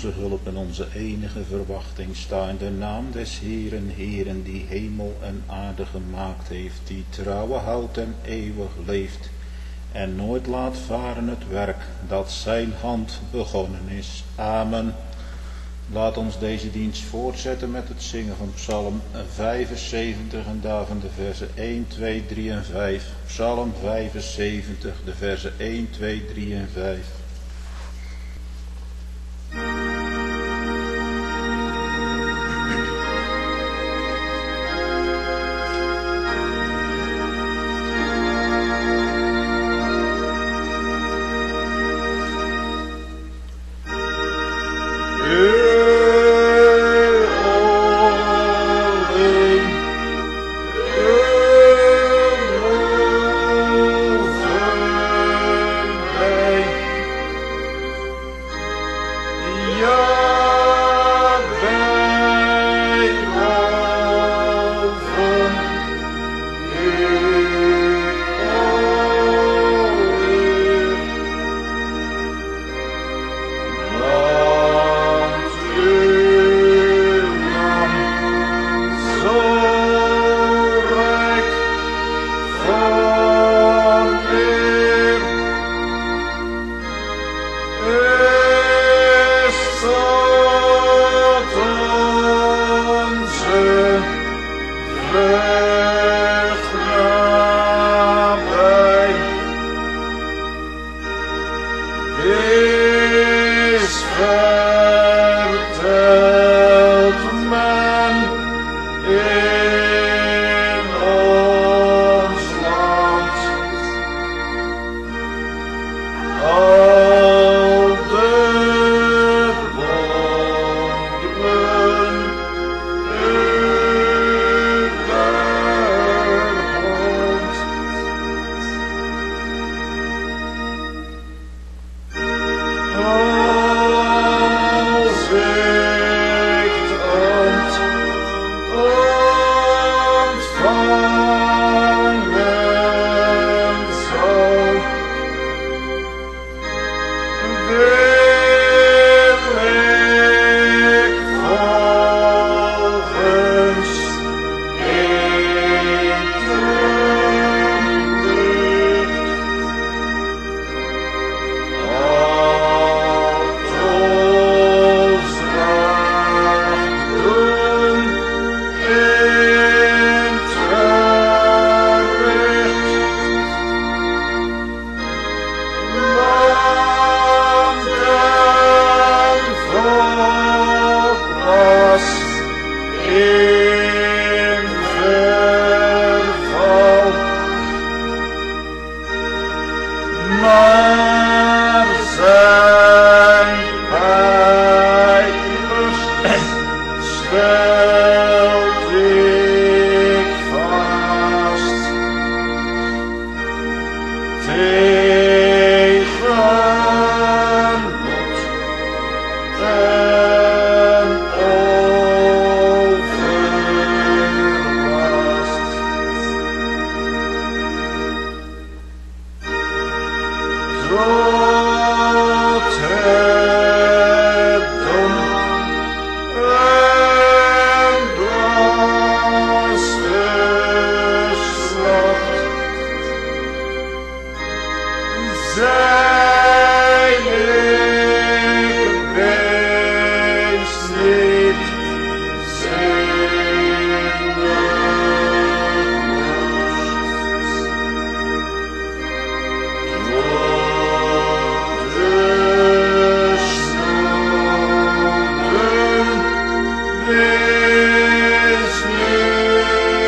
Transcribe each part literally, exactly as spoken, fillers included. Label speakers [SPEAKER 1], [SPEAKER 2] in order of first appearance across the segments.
[SPEAKER 1] onze hulp en onze enige verwachting sta in de naam des Heeren, Heeren, die hemel en aarde gemaakt heeft, die trouwe houdt en eeuwig leeft, en nooit laat varen het werk dat zijn hand begonnen is. Amen. Laat ons deze dienst voortzetten met het zingen van Psalm vijfenzeventig en daarvan de versen één, twee, drie en vijf. Psalm vijfenzeventig, de versen één, twee, drie en vijf.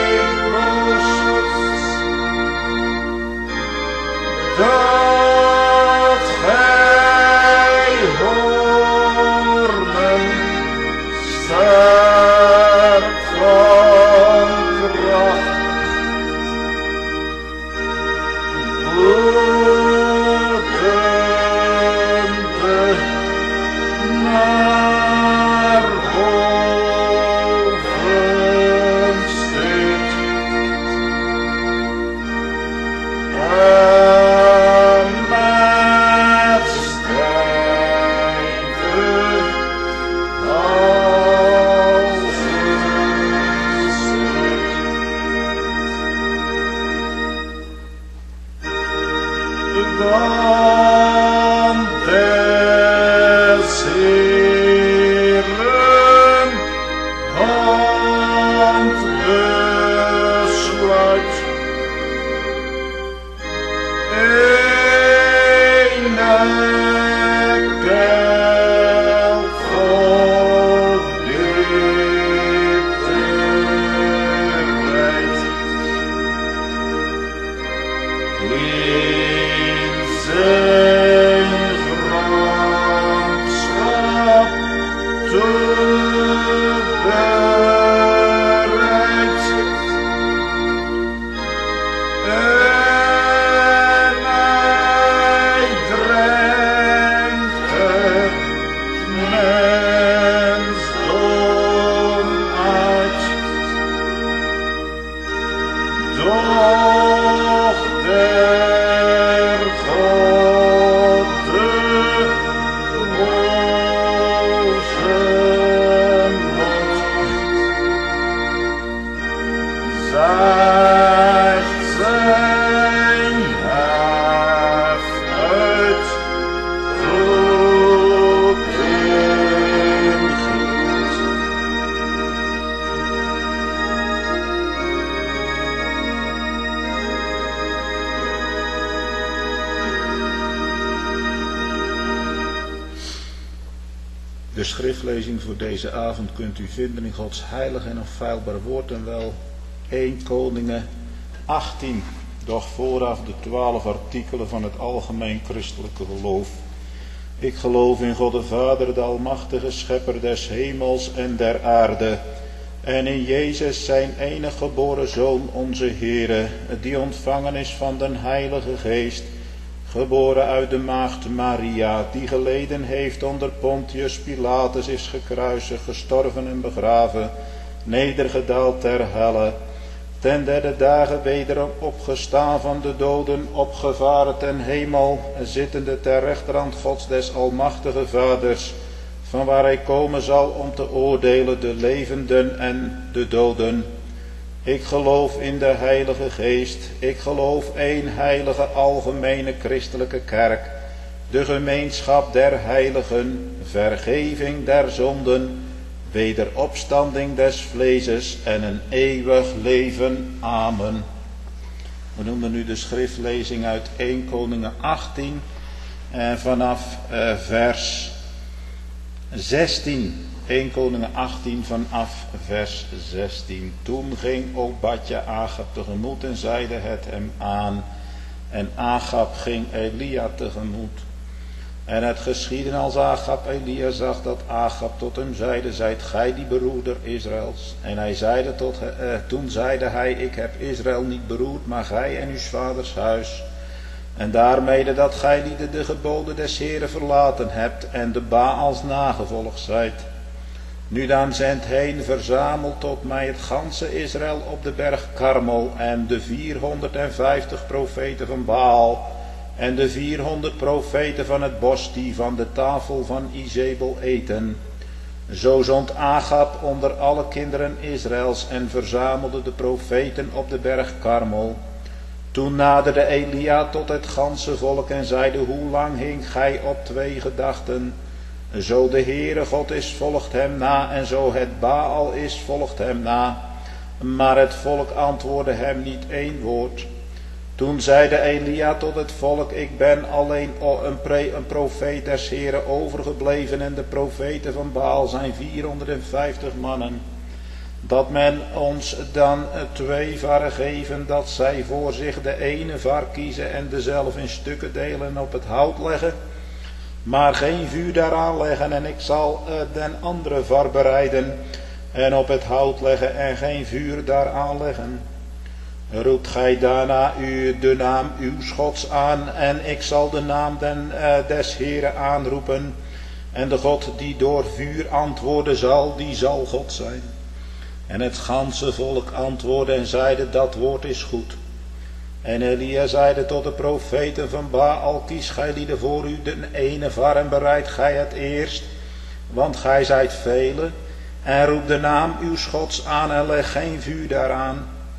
[SPEAKER 2] The
[SPEAKER 1] dan des Heeren hand besluit. Ene kelk verdikte rijdt. In zijn gramschap te bereid. En hij drenkt het mensdom uit. Doch der God de rozenmond zaagt zijn hef uit goed in gild. De schriftlezing voor deze avond kunt u vinden in Gods heilig en onfeilbaar woord en wel Eerste Koningen achttien, doch vooraf de twaalf artikelen van het algemeen christelijke geloof. Ik geloof in God de Vader, de almachtige schepper des hemels en der aarde, en in Jezus zijn enige geboren Zoon, onze Heere, die ontvangen is van den Heilige Geest, geboren uit de maagd Maria, die geleden heeft onder Pontius Pilatus, is gekruisigd, gestorven en begraven, nedergedaald ter helle, ten derde dagen wederom opgestaan van de doden, opgevaren ten hemel, zittende ter rechterhand Gods des almachtige Vaders, van waar hij komen zal om te oordelen de levenden en de doden. Ik geloof in de Heilige Geest. Ik geloof één heilige algemene christelijke kerk, de gemeenschap der heiligen, vergeving der zonden, wederopstanding des vleeses en een eeuwig leven. Amen. We noemen nu de schriftlezing uit Eerste Koningen achttien en vanaf uh, vers zestien. Eerste Koningen achttien vanaf vers zestien. Toen ging Obadja Agab tegemoet en zeide het hem aan. En Agab ging Elia tegemoet. En het geschiedde als Agab Elia zag dat Agab tot hem zeide, zijt gij die beroerder Israëls? En hij zeide tot, uh, toen zeide hij, ik heb Israël niet beroerd, maar gij en uw vaders huis. En daarmede dat gij lieden de geboden des Heeren verlaten hebt en de Baals nagevolgd zijt. Nu dan zendt heen, verzamelt tot mij het ganse Israël op de berg Karmel en de vierhonderdvijftig profeten van Baal en de vierhonderd profeten van het bos die van de tafel van Izebel eten. Zo zond Agab onder alle kinderen Israëls en verzamelde de profeten op de berg Karmel. Toen naderde Elia tot het ganse volk en zeide, hoe lang hing gij op twee gedachten? Zo de Heere God is, volgt hem na, en zo het Baal is, volgt hem na. Maar het volk antwoordde hem niet één woord. Toen zeide Elia tot het volk, ik ben alleen een, pre, een profeet des Heeren overgebleven en de profeten van Baal zijn vierhonderdvijftig mannen. Dat men ons dan twee varren geven, dat zij voor zich de ene var kiezen en dezelve in stukken delen en op het hout leggen, maar geen vuur daaraan leggen, en ik zal uh, den andere var bereiden en op het hout leggen en geen vuur daaraan leggen. Roept gij daarna u de naam uws Gods aan, en ik zal de naam den, uh, des Heeren aanroepen, en de God die door vuur antwoorden zal, die zal God zijn. En het ganse volk antwoordde en zeide, dat woord is goed. En Elia zeide tot de profeten van Baal, kies gij lieden voor u den ene var en bereid gij het eerst, want gij zijt velen, en roep de naam uws Gods aan en leg geen vuur daaraan.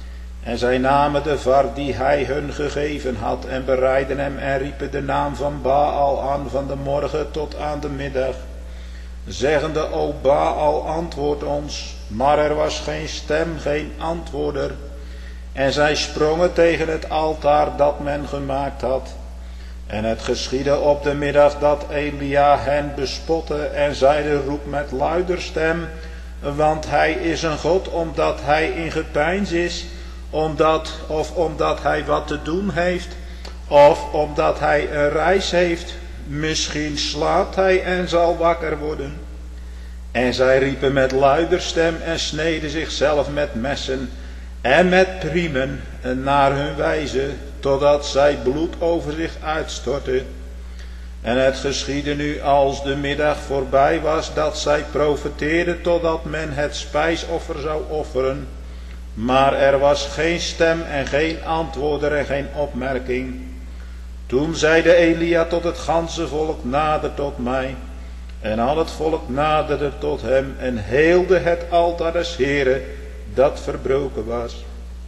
[SPEAKER 1] En zij namen de var die hij hun gegeven had en bereidden hem en riepen de naam van Baal aan van de morgen tot aan de middag, zeggende, o Baal, antwoord ons. Maar er was geen stem, geen antwoorder. En zij sprongen tegen het altaar dat men gemaakt had. En het geschiedde op de middag dat Elia hen bespotte en zeide, roep met luider stem, want hij is een God, omdat hij in gepeins is, omdat, of omdat hij wat te doen heeft, of omdat hij een reis heeft. Misschien slaapt hij en zal wakker worden. En zij riepen met luider stem en sneden zichzelf met messen en met priemen naar hun wijze, totdat zij bloed over zich uitstortten. En het geschiedde nu als de middag voorbij was, dat zij profeteerden totdat men het spijsoffer zou offeren. Maar er was geen stem en geen antwoorder en geen opmerking. Toen zeide Elia tot het ganse volk, nader tot mij. En al het volk naderde tot hem en heelde het altaar des Heren dat verbroken was.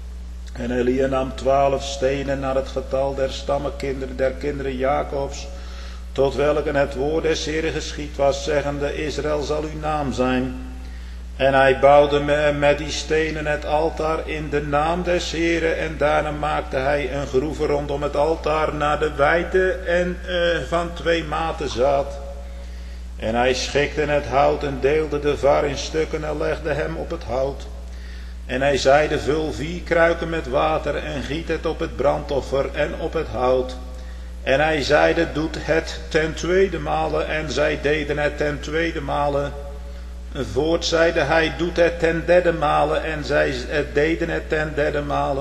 [SPEAKER 1] En Elia nam twaalf stenen naar het getal der stammenkinderen der kinderen Jacobs, tot welken het woord des Heren geschied was, zeggende, Israël zal uw naam zijn. En hij bouwde met die stenen het altaar in de naam des Heren, en daarna maakte hij een groeve rondom het altaar naar de wijdte en uh, van twee maten zaad. En hij schikte het hout en deelde de var in stukken en legde hem op het hout. En hij zeide, vul vier kruiken met water en giet het op het brandoffer en op het hout. En hij zeide, doet het ten tweede male, en zij deden het ten tweede male. Voort zeide hij, doet het ten derde male, en zij deden het ten derde male.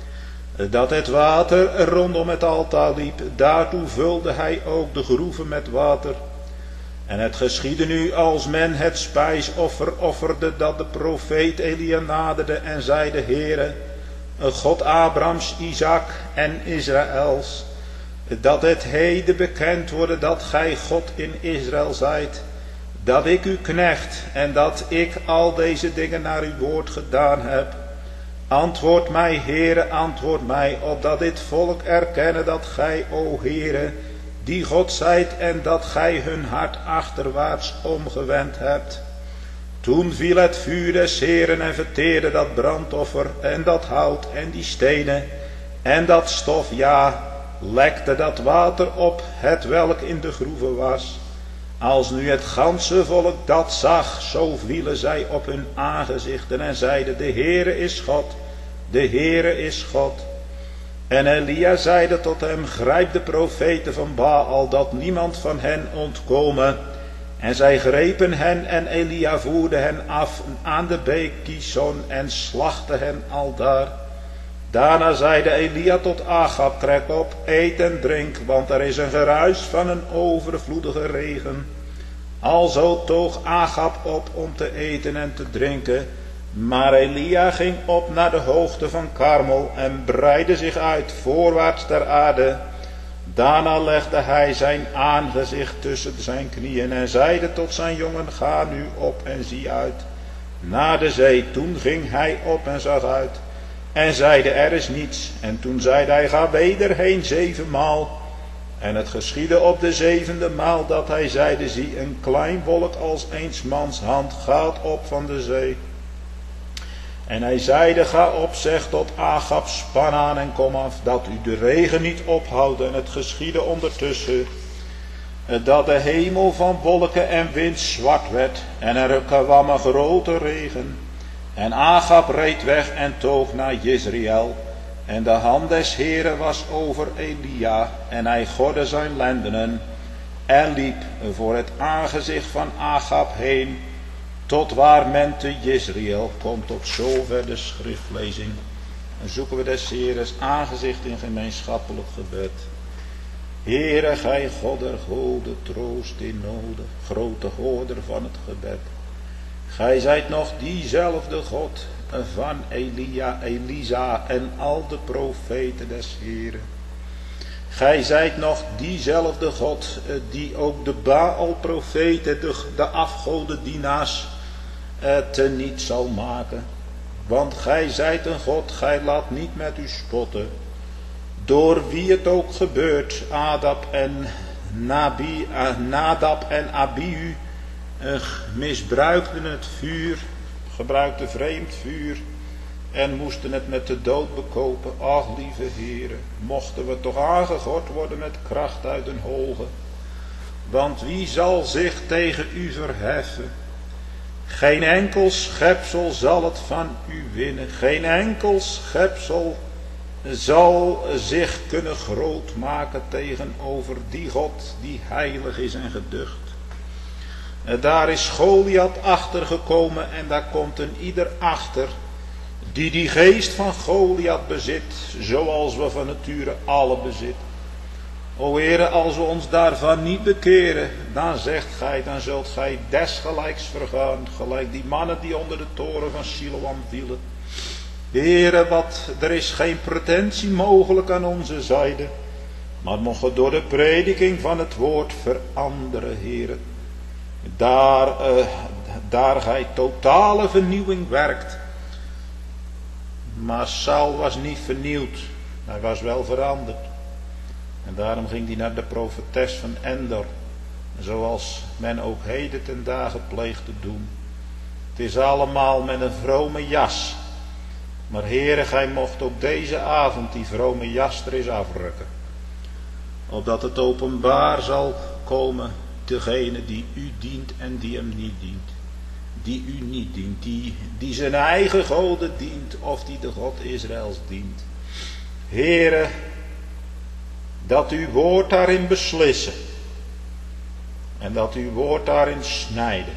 [SPEAKER 1] Dat het water rondom het altaar liep, daartoe vulde hij ook de groeven met water. En het geschiedde nu als men het spijsoffer offerde, dat de profeet Elia naderde en zeide, Heere, God Abrahams, Isaac en Israëls, dat het heden bekend worden dat gij God in Israël zijt, dat ik uw knecht en dat ik al deze dingen naar uw woord gedaan heb. Antwoord mij, Heere, antwoord mij, opdat dit volk erkenne dat gij, o Heere, die God zijt en dat gij hun hart achterwaarts omgewend hebt. Toen viel het vuur des Heeren en verteerde dat brandoffer en dat hout en die stenen en dat stof, ja, lekte dat water op, het welk in de groeve was. Als nu het ganse volk dat zag, zo vielen zij op hun aangezichten en zeiden, de Heere is God, de Heere is God. En Elia zeide tot hem, grijp de profeten van Baal, dat niemand van hen ontkome. En zij grepen hen en Elia voerde hen af aan de beek Kison en slachtte hen aldaar. Daarna zeide Elia tot Agab, trek op, eet en drink, want er is een geruis van een overvloedige regen. Alzo toog Agab op om te eten en te drinken. Maar Elia ging op naar de hoogte van Karmel en breidde zich uit voorwaarts ter aarde. Daarna legde hij zijn aangezicht tussen zijn knieën en zeide tot zijn jongen, ga nu op en zie uit naar de zee. Toen ging hij op en zag uit en zeide, er is niets. En toen zeide hij, ga weder heen zevenmaal. En het geschiedde op de zevende maal dat hij zeide, zie, een klein wolk als eens mans hand gaat op van de zee. En hij zeide, ga op, zeg tot Agab, span aan en kom af, dat u de regen niet ophoudt. En het geschiedde ondertussen, dat de hemel van wolken en wind zwart werd, en er kwam een grote regen. En Agab reed weg en toog naar Jezreel. En de hand des Heren was over Elia, en hij gordde zijn lendenen, en liep voor het aangezicht van Agab heen, tot waar men te Jezreel komt. Tot zover de schriftlezing. En zoeken we des Heeres aangezicht in gemeenschappelijk gebed. Heere, gij God der gode, troost in noden, grote hoorder van het gebed. Gij zijt nog diezelfde God van Elia, Elisa en al de profeten des Heeren. Gij zijt nog diezelfde God die ook de Baal-profeten, de, de afgodendienaars, eh, teniet zal maken. Want gij zijt een God, gij laat niet met u spotten. Door wie het ook gebeurt, Adab en Nabi, uh, Nadab en Abihu uh, misbruikten het vuur, gebruikten vreemd vuur en moesten het met de dood bekopen. Ach, lieve heren, mochten we toch aangegord worden met kracht uit een hoge. Want wie zal zich tegen u verheffen? Geen enkel schepsel zal het van u winnen. Geen enkel schepsel zal zich kunnen groot maken tegenover die God die heilig is en geducht. Daar is Goliath achtergekomen en daar komt een ieder achter die die geest van Goliath bezit, zoals we van nature alle bezitten. O Heere, als we ons daarvan niet bekeren, dan zegt gij, dan zult gij desgelijks vergaan, gelijk die mannen die onder de toren van Siloam vielen. Heere, wat, er is geen pretentie mogelijk aan onze zijde, maar mogen door de prediking van het woord veranderen, Heere. Daar, uh, daar gij totale vernieuwing werkt. Maar Saul was niet vernieuwd, hij was wel veranderd. En daarom ging hij naar de profetes van Endor, zoals men ook heden ten dagen pleegt te doen. Het is allemaal met een vrome jas. Maar Heere, gij mocht ook deze avond die vrome jas er eens afrukken. Opdat het openbaar zal komen, degene die u dient en die hem niet dient. Die u niet dient, die, die zijn eigen goden dient of die de God Israëls dient. Heere, dat uw woord daarin beslissen. En dat uw woord daarin snijden.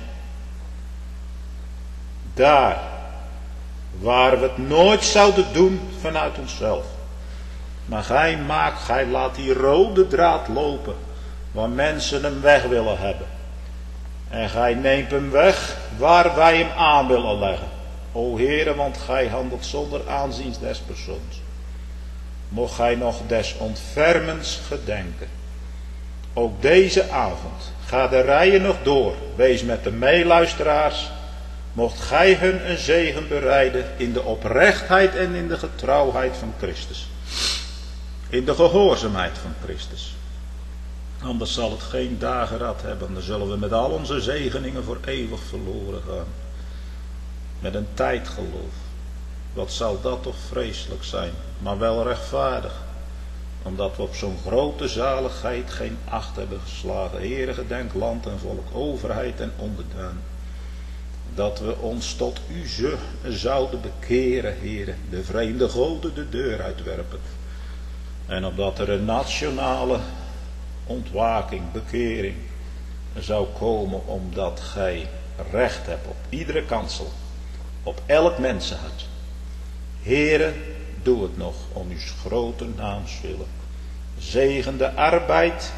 [SPEAKER 1] Daar, waar we het nooit zouden doen vanuit onszelf. Maar gij maakt, gij laat die rode draad lopen, waar mensen hem weg willen hebben. En gij neemt hem weg, waar wij hem aan willen leggen. O Heere, want gij handelt zonder aanzien des persoons. Mocht gij nog des ontfermens gedenken. Ook deze avond, ga de rijen nog door, wees met de meeluisteraars. Mocht gij hun een zegen bereiden in de oprechtheid en in de getrouwheid van Christus. In de gehoorzaamheid van Christus. Anders zal het geen dageraad hebben, dan zullen we met al onze zegeningen voor eeuwig verloren gaan. Met een tijdgeloof. Wat zal dat toch vreselijk zijn, maar wel rechtvaardig. Omdat we op zo'n grote zaligheid geen acht hebben geslagen. Heere, gedenk land en volk, overheid en onderdaan. Dat we ons tot u ze zouden bekeren, Heere, de vreemde goden de deur uitwerpen. En opdat er een nationale ontwaking, bekering zou komen, omdat gij recht hebt op iedere kansel, op elk mensenhart. Heere, doe het nog om uw grote naams willen. Zegen de arbeid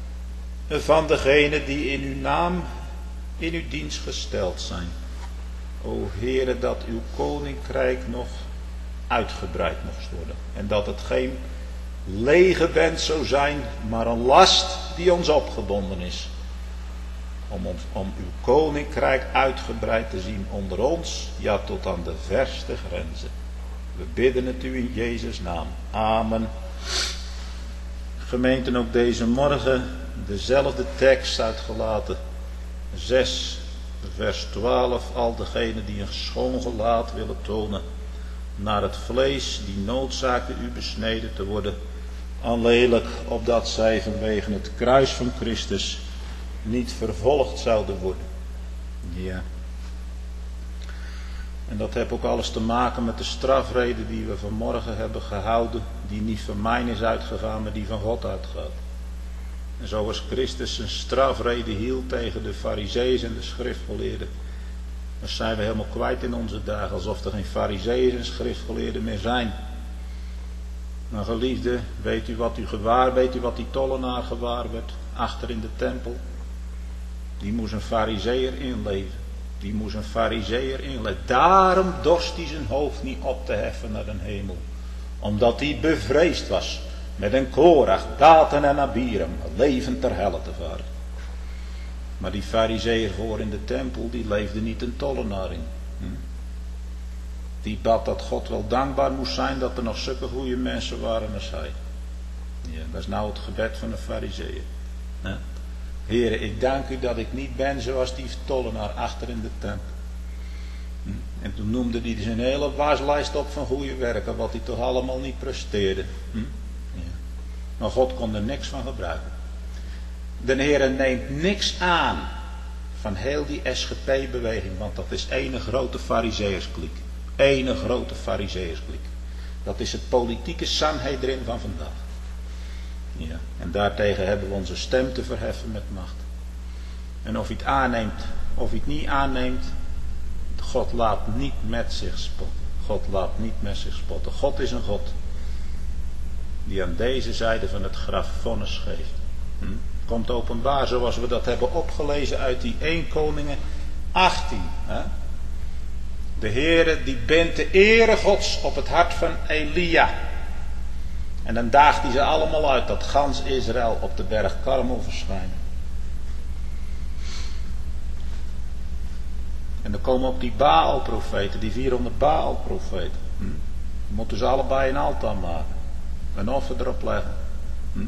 [SPEAKER 1] van degenen die in uw naam, in uw dienst gesteld zijn. O Heere, dat uw koninkrijk nog uitgebreid mocht worden. En dat het geen lege wens zou zijn, maar een last die ons opgebonden is. Om, ons, om uw koninkrijk uitgebreid te zien onder ons, ja tot aan de verste grenzen. We bidden het u in Jezus' naam. Amen. Gemeenten, ook deze morgen dezelfde tekst uitgelaten. zes vers twaalf. Al degenen die een schoon gelaat willen tonen naar het vlees, die noodzaken u besneden te worden. Alleenlijk opdat zij vanwege het kruis van Christus niet vervolgd zouden worden. Ja. En dat heeft ook alles te maken met de strafrede die we vanmorgen hebben gehouden. Die niet van mij is uitgegaan, maar die van God uitgaat. En zoals Christus een strafrede hield tegen de farizeeën en de schriftgeleerden. Dan zijn we helemaal kwijt in onze dagen. Alsof er geen farizeeën en schriftgeleerden meer zijn. Maar geliefde, weet u wat u gewaar, weet u wat die tollenaar gewaar werd? Achter in de tempel. Die moest een farizeeër inleven. Die moest een farizeeër inleven. Daarom dorst hij zijn hoofd niet op te heffen naar de hemel. Omdat hij bevreesd was met een Korach, Daten en Abiram, levend ter helle te varen. Maar die farizeeër voor in de tempel, die leefde niet een tollenaar in. Hm? Die bad dat God wel dankbaar moest zijn dat er nog zulke goede mensen waren als hij. Ja, dat is nou het gebed van de Farizeeën. Ja. Heere, ik dank u dat ik niet ben zoals die tollenaar achter in de tempel. Hm. En toen noemde hij zijn hele waslijst op van goede werken, wat hij toch allemaal niet presteerde. Hm. Ja. Maar God kon er niks van gebruiken. De Heere neemt niks aan van heel die S G P-beweging, want dat is ene grote Farizeeërskliek. Ene grote Farizeeërskliek. Dat is het politieke Sanhedrin van vandaag. Ja, en daartegen hebben we onze stem te verheffen met macht. En of hij het aanneemt, of hij het niet aanneemt, God laat niet met zich spotten. God laat niet met zich spotten. God is een God die aan deze zijde van het graf vonnis geeft. Hm? Komt openbaar zoals we dat hebben opgelezen uit die Eerste Koningen achttien. Hè? De Heere die bindt de ere Gods op het hart van Elia. En dan daagt hij ze allemaal uit dat gans Israël op de berg Karmel verschijnen. En dan komen ook die Baal-profeten, die vierhonderd Baal-profeten. Hm? Moeten ze allebei een altaar maken. Een offer erop leggen. Hm?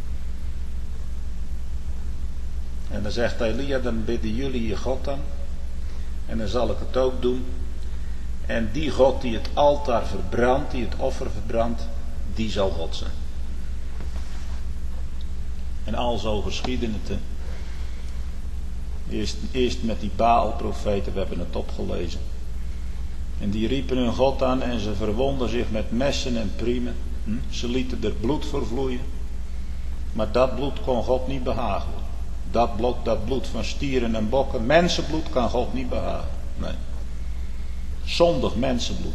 [SPEAKER 1] En dan zegt Elia, dan bidden jullie je God aan. En dan zal ik het ook doen. En die God die het altaar verbrandt, die het offer verbrandt, die zal God zijn. En alzo geschiedde het. Eerst, eerst met die Baal-profeten, we hebben het opgelezen. En die riepen hun God aan en ze verwonden zich met messen en priemen. Hm? Ze lieten er bloed voor vloeien. Maar dat bloed kon God niet behagen. Dat bloed, dat bloed van stieren en bokken, mensenbloed kan God niet behagen. Nee. Zondig mensenbloed.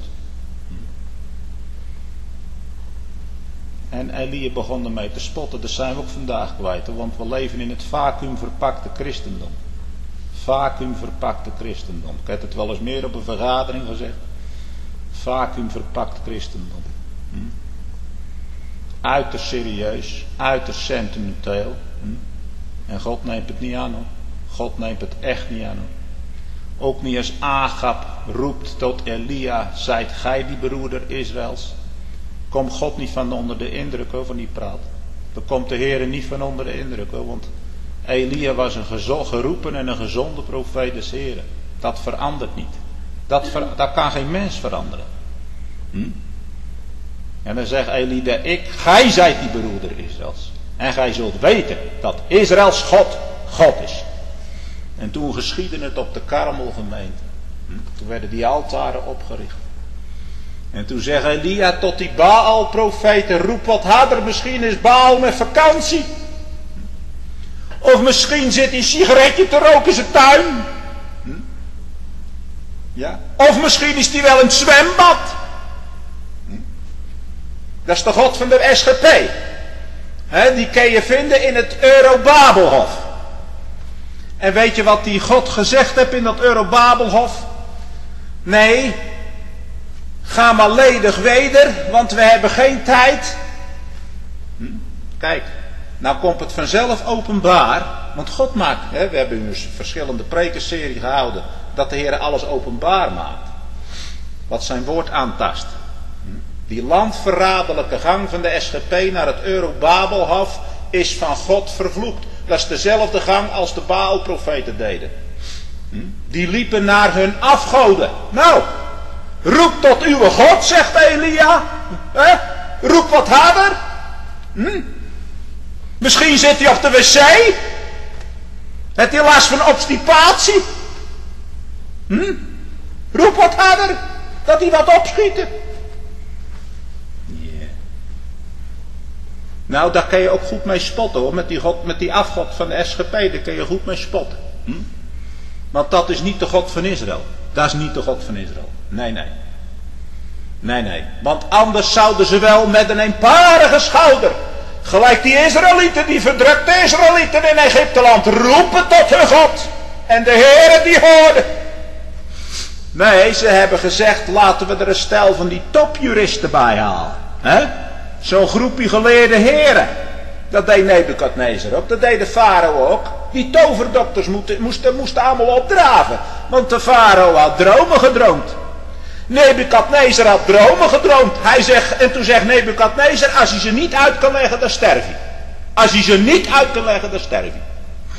[SPEAKER 1] En Elia begon ermee te spotten. Dat zijn we ook vandaag kwijt. Want we leven in het vacuümverpakte christendom. Vacuümverpakte christendom. Ik heb het wel eens meer op een vergadering gezegd. Vacuümverpakt christendom. Hm? Uiterst serieus. Uiterst sentimenteel. Hm? En God neemt het niet aan hoor. God neemt het echt niet aan hoor. Ook niet als Agab roept tot Elia. Zijt gij die broeder Israëls? Komt God niet van onder de indruk hoor, van die praat. Dan komt de Heer niet van onder de indruk hoor, want Elia was een gezo- geroepen en een gezonde profeet des Heren. Dat verandert niet. Dat, ver, dat kan geen mens veranderen. Hm? En dan zegt Elia, ik, gij zijt die broeder Israëls. En gij zult weten dat Israëls God, God is. En toen geschiedde het op de Karmelgemeente. Hm? Toen werden die altaren opgericht. En toen zegt Elia tot die Baal-profeten, roep wat harder, misschien is Baal met vakantie. Of misschien zit hij een sigaretje te roken in zijn tuin. Hm? Ja? Of misschien is hij wel in het zwembad. Hm? Dat is de God van de S G P. He, die kun je vinden in het Eurobabelhof. En weet je wat die God gezegd heeft in dat Eurobabelhof? Nee, ga maar ledig weder, want we hebben geen tijd. Hm? Kijk, nou komt het vanzelf openbaar. Want God maakt, hè, we hebben een verschillende prekenserie gehouden, dat de Heer alles openbaar maakt. Wat zijn woord aantast. Hm? Die landverradelijke gang van de S G P naar het Eurobabelhof is van God vervloekt. Dat is dezelfde gang als de Baal-profeten deden. Hm? Die liepen naar hun afgoden. Nou, roep tot uw God, zegt Elia. He? Roep wat harder. Hm? Misschien zit hij op de wc. Heeft hij last van obstipatie? Hm? Roep wat harder. Dat hij wat opschieten. Yeah. Nou, daar kun je ook goed mee spotten hoor. Met die, God, met die afgod van de S G P, daar kun je goed mee spotten. Hm? Want dat is niet de God van Israël. Dat is niet de God van Israël. Nee, nee. Nee, nee. Want anders zouden ze wel met een eenparige schouder, gelijk die Israëlieten, die verdrukte Israëlieten in Egypteland, roepen tot hun God. En de Heere die hoorde. Nee, ze hebben gezegd, laten we er een stel van die topjuristen bij halen. He? Zo'n groepje geleerde heren. Dat deed Nebukadnezar ook, dat deed de farao ook. Die toverdokters moesten, moesten, moesten allemaal opdraven. Want de farao had dromen gedroomd. Nebukadnezar had dromen gedroomd. Hij zegt, en toen zegt Nebukadnezar, als je ze niet uit kan leggen, dan sterf je. Als je ze niet uit kan leggen, dan sterf je.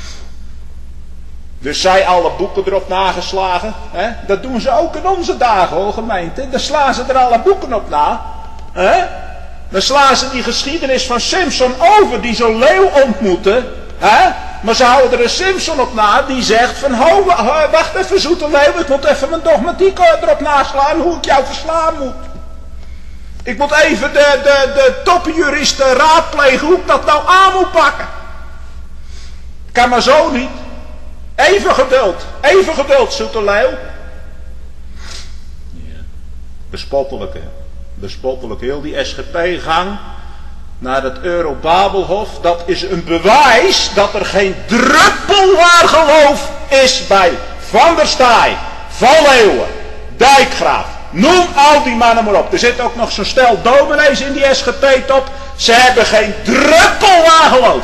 [SPEAKER 1] Dus zij alle boeken erop nageslagen. Hè? Dat doen ze ook in onze dagen, hoor, gemeente. Dan slaan ze er alle boeken op na. Hè? Dan slaan ze die geschiedenis van Simson over, die zo'n leeuw ontmoette. Hè? Maar ze houden er een Simson op na, die zegt van, ho, wacht even, zoete leeuw, ik moet even mijn dogmatiek erop naslaan, hoe ik jou verslaan moet. Ik moet even de, de, de toppenjuristen raadplegen hoe ik dat nou aan moet pakken. Kan maar zo niet. Even geduld, even geduld, zoete leeuw. Ja. Bespottelijk, hè. Bespottelijk, heel die S G P-gang naar het Eurobabelhof, dat is een bewijs dat er geen druppel waar geloof is bij Van der Staaij, Van Leeuwen, Dijkgraaf. Noem al die mannen maar op. Er zit ook nog zo'n stel dominees in die S G P-top. Ze hebben geen druppel waar geloof.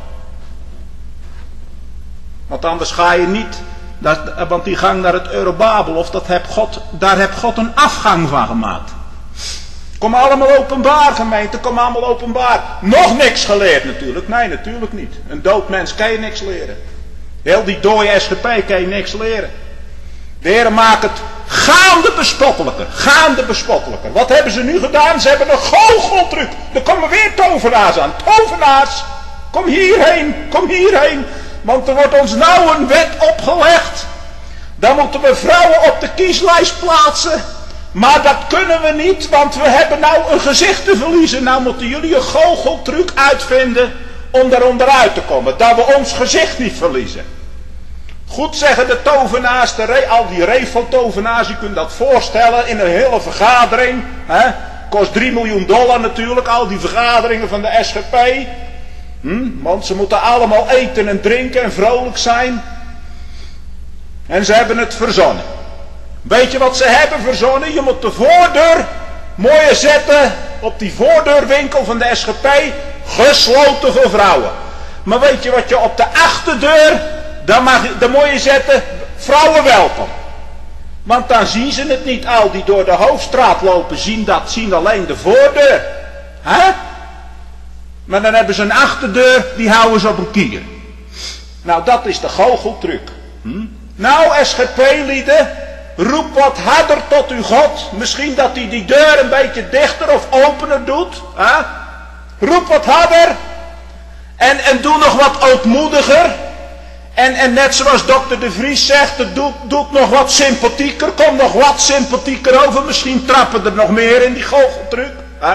[SPEAKER 1] Want anders ga je niet, dat, want die gang naar het Eurobabelhof, dat heb God, daar heb God een afgang van gemaakt. Kom allemaal openbaar, gemeente, kom allemaal openbaar. Nog niks geleerd natuurlijk. Nee, natuurlijk niet. Een dood mens kan je niks leren. Heel die dode S G P kan je niks leren. De Heer maakt het gaande bespottelijker. Gaande bespottelijker. Wat hebben ze nu gedaan? Ze hebben een goocheltruc. Er komen weer tovenaars aan. Tovenaars, kom hierheen, kom hierheen. Want er wordt ons nou een wet opgelegd. Dan moeten we vrouwen op de kieslijst plaatsen. Maar dat kunnen we niet, want we hebben nou een gezicht te verliezen. Nou moeten jullie een goocheltruc uitvinden om daar onderuit te komen. Dat we ons gezicht niet verliezen. Goed zeggen de tovenaars, de re, al die reef van tovenaars, je kunt dat voorstellen in een hele vergadering. Hè? Kost drie miljoen dollar natuurlijk, al die vergaderingen van de S G P. Hm? Want ze moeten allemaal eten en drinken en vrolijk zijn. En ze hebben het verzonnen. Weet je wat ze hebben verzonnen? Je moet de voordeur mooi zetten op die voordeurwinkel van de S G P. Gesloten voor vrouwen. Maar weet je wat je op de achterdeur, dan, mag je, dan moet je zetten, vrouwen welkom. Want dan zien ze het niet. Al die door de hoofdstraat lopen zien dat, zien alleen de voordeur. Hè? Maar dan hebben ze een achterdeur, die houden ze op een kier. Nou, dat is de goocheltruc. Hm? Nou, S G P-lieden, roep wat harder tot uw God. Misschien dat hij die deur een beetje dichter of opener doet. Hè? Roep wat harder. En, en doe nog wat ootmoediger. En, en net zoals dokter De Vries zegt, het doet, doet nog wat sympathieker. Kom nog wat sympathieker over. Misschien trappen er nog meer in die goocheltruc. Hè?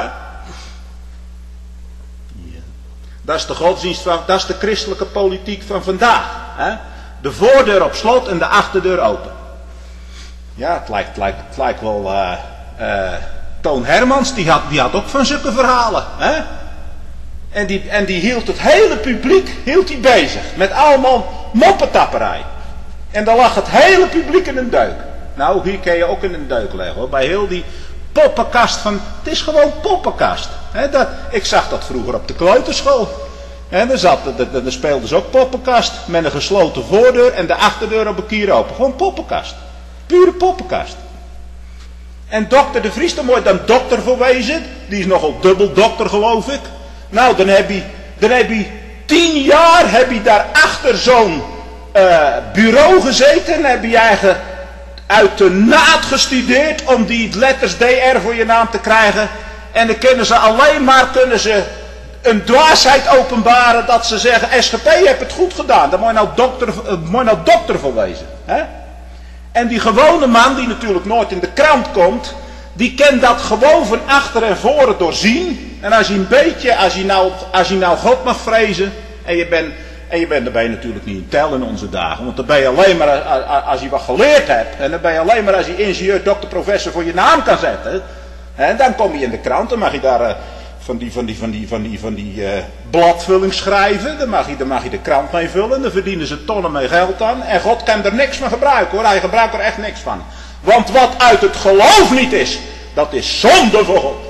[SPEAKER 1] Dat is de godsdienst van, dat is de christelijke politiek van vandaag. Hè? De voordeur op slot en de achterdeur open. Ja, het lijkt, het lijkt, het lijkt wel... Uh, uh, Toon Hermans, die had, die had ook van zulke verhalen. Hè? En, die, en die hield het hele publiek hield die bezig. Met allemaal moppetapperij. En dan lag het hele publiek in een deuk. Nou, hier kun je ook in een deuk leggen, hoor. Bij heel die poppenkast van... Het is gewoon poppenkast. Hè? Dat, ik zag dat vroeger op de kleuterschool. En daar, zat, daar, daar speelden ze ook poppenkast. Met een gesloten voordeur en de achterdeur op een kier open. Gewoon poppenkast. Pure poppenkast. En dokter De Vries, daar moet je dan dokter voor wezen. Die is nogal dubbel dokter, geloof ik. Nou, dan heb je, dan heb je tien jaar heb je daar achter zo'n uh, bureau gezeten. En heb je eigen uit de naad gestudeerd om die letters D R voor je naam te krijgen. En dan kunnen ze alleen maar kunnen ze een dwaasheid openbaren dat ze zeggen, S G P, je hebt het goed gedaan. Daar moet je nou dokter, uh, moet je nou dokter voor wezen. Hè? En die gewone man, die natuurlijk nooit in de krant komt, die kan dat gewoon van achter en voren doorzien. En als je een beetje, als je nou, als je nou God mag vrezen, en je bent, en je bent, dan ben je natuurlijk niet in tel in onze dagen, want dan ben je alleen maar als je wat geleerd hebt, en dan ben je alleen maar als je ingenieur, dokter, professor voor je naam kan zetten. En dan kom je in de krant, dan mag je daar uh, van die, van die, van die, van die, van die uh, bladvulling schrijven, dan mag, je, dan mag je de krant mee vullen, dan verdienen ze tonnen mee geld aan, en God kan er niks van gebruiken hoor, hij gebruikt er echt niks van. Want wat uit het geloof niet is, dat is zonde voor God.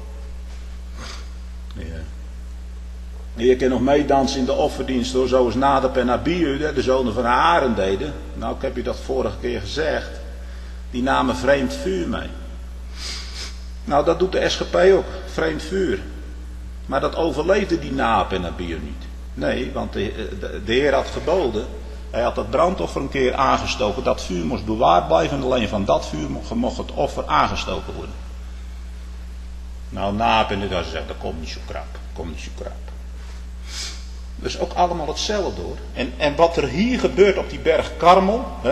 [SPEAKER 1] Ja. En je kan nog meedansen in de offerdienst hoor, zoals Nadab en Abihu, de zonen van Aaron deden. Nou, ik heb je dat vorige keer gezegd. Die namen vreemd vuur mee. Nou, dat doet de S G P ook. Vreemd vuur. Maar dat overleefde die Naap en Abihu niet. Nee, want de, de, de Heer had geboden. Hij had het brandoffer een keer aangestoken. Dat vuur moest bewaard blijven. En alleen van dat vuur mocht, mocht het offer aangestoken worden. Nou, Naap en de zegt, dat komt niet zo krap. Komt niet zo krap. Dus ook allemaal hetzelfde hoor. En, en wat er hier gebeurt op die berg Karmel. Hè,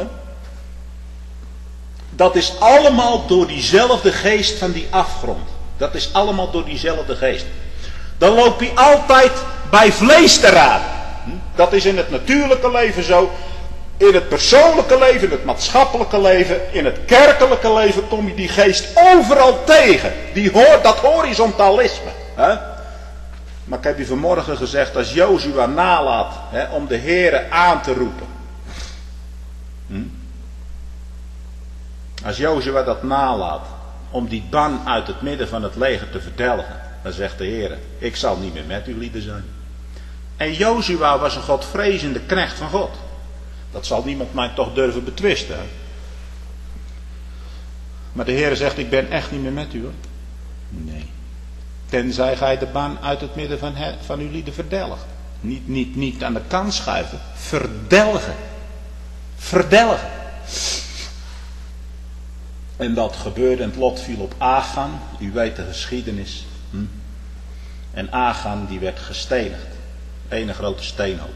[SPEAKER 1] dat is allemaal door diezelfde geest van die afgrond. Dat is allemaal door diezelfde geest. Dan loop je altijd bij vlees te raden. Dat is in het natuurlijke leven zo. In het persoonlijke leven, in het maatschappelijke leven, in het kerkelijke leven kom je die geest overal tegen. Die hoort, dat horizontalisme. Hè? Maar ik heb je vanmorgen gezegd, als Jozua nalaat hè, om de Here aan te roepen. Hm? Als Jozua dat nalaat om die ban uit het midden van het leger te verdelgen. Dan zegt de Heer, ik zal niet meer met u lieden zijn. En Jozua was een godvrezende knecht van God. Dat zal niemand mij toch durven betwisten. Hè? Maar de Heer zegt, ik ben echt niet meer met u hoor. Nee. Tenzij gij de ban uit het midden van, he, van uw lieden verdelgt. Niet, niet, niet aan de kant schuiven. Verdelgen. Verdelgen. En dat gebeurde en het lot viel op Achan. U weet de geschiedenis. Hm? En Achan die werd gestenigd. Ene grote steenhoop.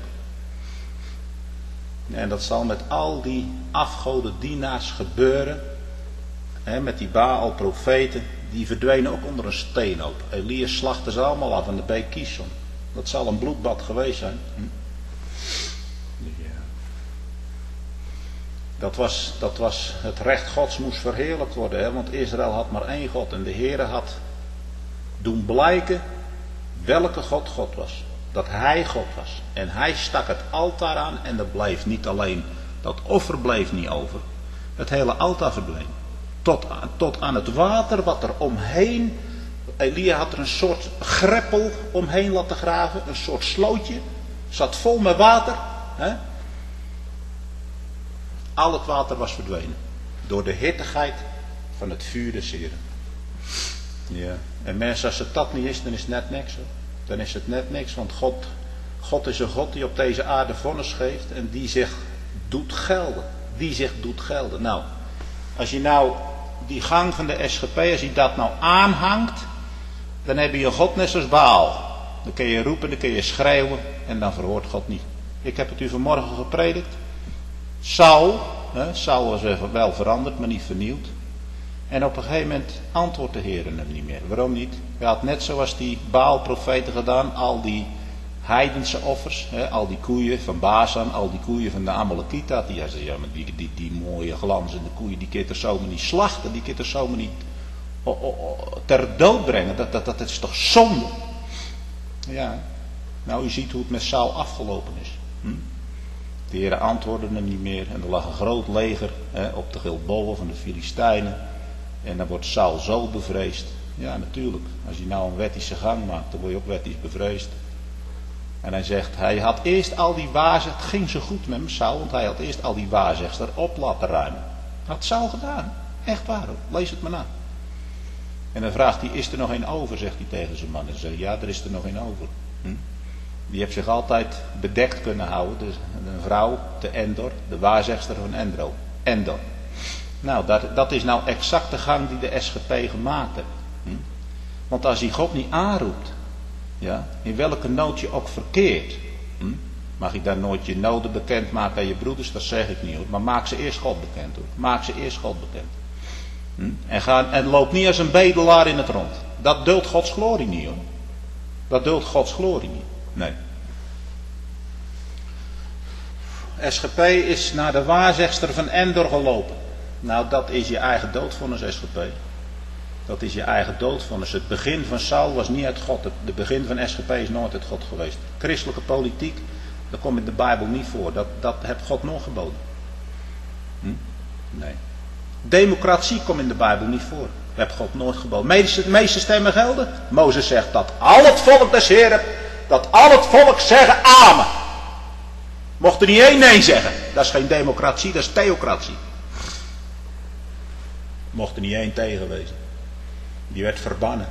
[SPEAKER 1] En dat zal met al die afgodendienaars gebeuren. Hè, met die Baal profeten. Die verdwenen ook onder een steenhoop. Elias slachtte ze allemaal af aan de beek Kishon. Dat zal een bloedbad geweest zijn. Hm? Ja. Dat was, dat was, het recht Gods moest verheerlijkt worden. Hè? Want Israël had maar één God. En de Heere had doen blijken welke God God was. Dat hij God was. En hij stak het altaar aan en dat bleef niet alleen. Dat offer bleef niet over. Het hele altaar verdween. Tot, tot aan het water wat er omheen. Elia had er een soort greppel omheen laten graven. Een soort slootje. Zat vol met water. Hè? Al het water was verdwenen. Door de hittigheid van het vuur des Heren. Ja. En mensen, als het dat niet is, dan is het net niks. Hoor. Dan is het net niks. Want God, God is een God die op deze aarde vonnis geeft. En die zich doet gelden. Die zich doet gelden. Nou, als je nou die gang van de S G P, als je dat nou aanhangt. Dan heb je een God net als Baal. Dan kun je roepen, dan kun je schreeuwen. En dan verhoort God niet. Ik heb het u vanmorgen gepredikt. Saul, hè, Saul was wel veranderd, maar niet vernieuwd. En op een gegeven moment antwoordt de Heer hem niet meer. Waarom niet? Hij had net zoals die Baal-profeten gedaan, al die heidense offers, hè, al die koeien van Basan, al die koeien van de Amalekieten. Die, ja, maar die, die, die mooie glanzende koeien, die kun je er zomaar niet slachten, die kun je er zomaar niet oh, oh, oh, ter dood brengen. Dat, dat, dat is toch zonde? Ja, nou u ziet hoe het met Saul afgelopen is. Hm? De Heer antwoordde hem niet meer en er lag een groot leger hè, op de Gilboa van de Filistijnen. En dan wordt Saul zo bevreesd. Ja, natuurlijk. Als je nou een wettische gang maakt, dan word je ook wettisch bevreesd. En hij zegt, hij had eerst al die waarzegster, het ging zo goed met hem, Saul, want hij had eerst al die waarzegster op laten ruimen. Had Saul gedaan. Echt waar hoor, lees het maar na. En dan vraagt hij, is er nog één over, zegt hij tegen zijn man. En zegt, ja, er is er nog één over. Hm? Die heeft zich altijd bedekt kunnen houden. Dus een vrouw, de Endor, de waarzegster van Endro. Endor. Nou, dat, dat is nou exact de gang die de S G P gemaakt heeft. Hm? Want als hij God niet aanroept, ja, in welke nood je ook verkeert, hm? mag je dan nooit je noden bekendmaken aan je broeders, dat zeg ik niet hoor. Maar maak ze eerst God bekend hoor. Maak ze eerst God bekend. Hm? En, ga, en loop niet als een bedelaar in het rond. Dat duldt Gods glorie niet hoor. Dat duldt Gods glorie niet. Nee. S G P is naar de waarzegster van Endor gelopen. Nou, dat is je eigen doodvonnis, S G P. Dat is je eigen doodvonnis. Het begin van Saul was niet uit God. Het begin van S G P is nooit uit God geweest. Christelijke politiek, dat komt in de Bijbel niet voor. Dat, dat heeft God nog geboden. Hm? Nee. Democratie komt in de Bijbel niet voor. Dat heeft God nooit geboden. De meeste stemmen gelden. Mozes zegt dat al het volk des Heren, dat al het volk zeggen amen. Mocht er niet één nee zeggen. Dat is geen democratie, dat is theocratie. Mocht er niet één tegen wezen. Die werd verbannen.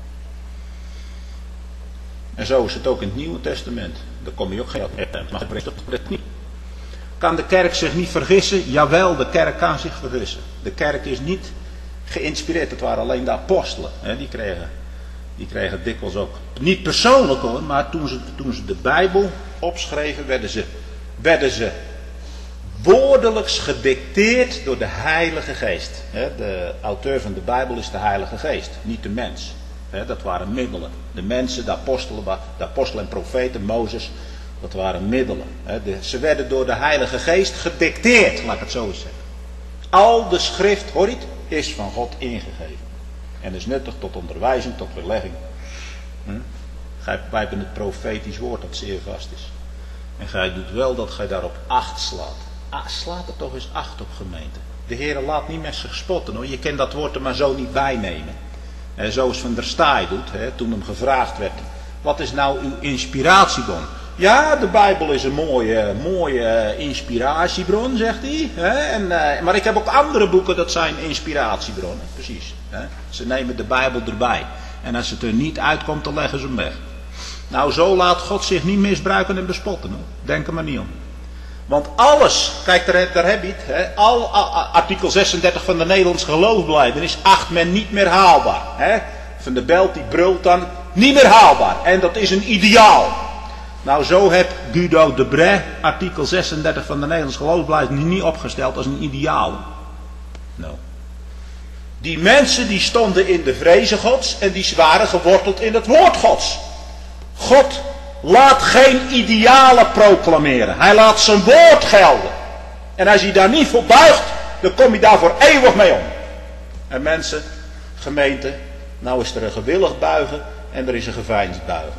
[SPEAKER 1] En zo is het ook in het Nieuwe Testament. Daar kom je ook geen... Maar het niet. Kan de kerk zich niet vergissen? Jawel, de kerk kan zich vergissen. De kerk is niet geïnspireerd. Het waren alleen de apostelen. Hè, die, kregen, die kregen dikwijls ook... Niet persoonlijk hoor, maar toen ze, toen ze de Bijbel opschreven, werden ze, werden ze woordelijks gedicteerd door de Heilige Geest. Hè, de auteur van de Bijbel is de Heilige Geest, niet de mens. Hè, dat waren middelen. De mensen, de apostelen, de apostelen en profeten, Mozes... Dat waren middelen. De, ze werden door de Heilige Geest gedicteerd, laat ik het zo eens zeggen. Al de schrift, hoor je het, is van God ingegeven. En is nuttig tot onderwijzing, tot verlegging. Hm? Gij, wij hebben het profetisch woord dat zeer vast is. En gij doet wel dat gij daarop acht slaat. Ah, slaat er toch eens acht op, gemeente. De Heer laat niet met zich spotten hoor. Je kan dat woord er maar zo niet bij nemen. En zoals Van der Staaij doet, hè, toen hem gevraagd werd. Wat is nou uw inspiratiebron? Ja, de Bijbel is een mooie, mooie inspiratiebron, zegt hij. Hè? En, uh, maar ik heb ook andere boeken, dat zijn inspiratiebronnen. Precies. Hè? Ze nemen de Bijbel erbij. En als het er niet uitkomt, dan leggen ze hem weg. Nou, zo laat God zich niet misbruiken en bespotten. Hoor. Denk er maar niet om. Want alles, kijk, daar, daar heb je het. Hè? Al, al, artikel zesendertig van de Nederlandse geloofsbelijdenis acht men niet meer haalbaar. Hè? Van de Belt die brult dan, niet meer haalbaar. En dat is een ideaal. Nou, zo heb Guido de Brès artikel zesendertig van de Nederlandse geloofsbelijdenis niet opgesteld als een ideaal. Nou. Die mensen die stonden in de vrezen Gods en die waren geworteld in het woord Gods. God laat geen idealen proclameren. Hij laat zijn woord gelden. En als hij daar niet voor buigt, dan kom je daar voor eeuwig mee om. En mensen, gemeente, nou is er een gewillig buigen en er is een geveinsd buigen.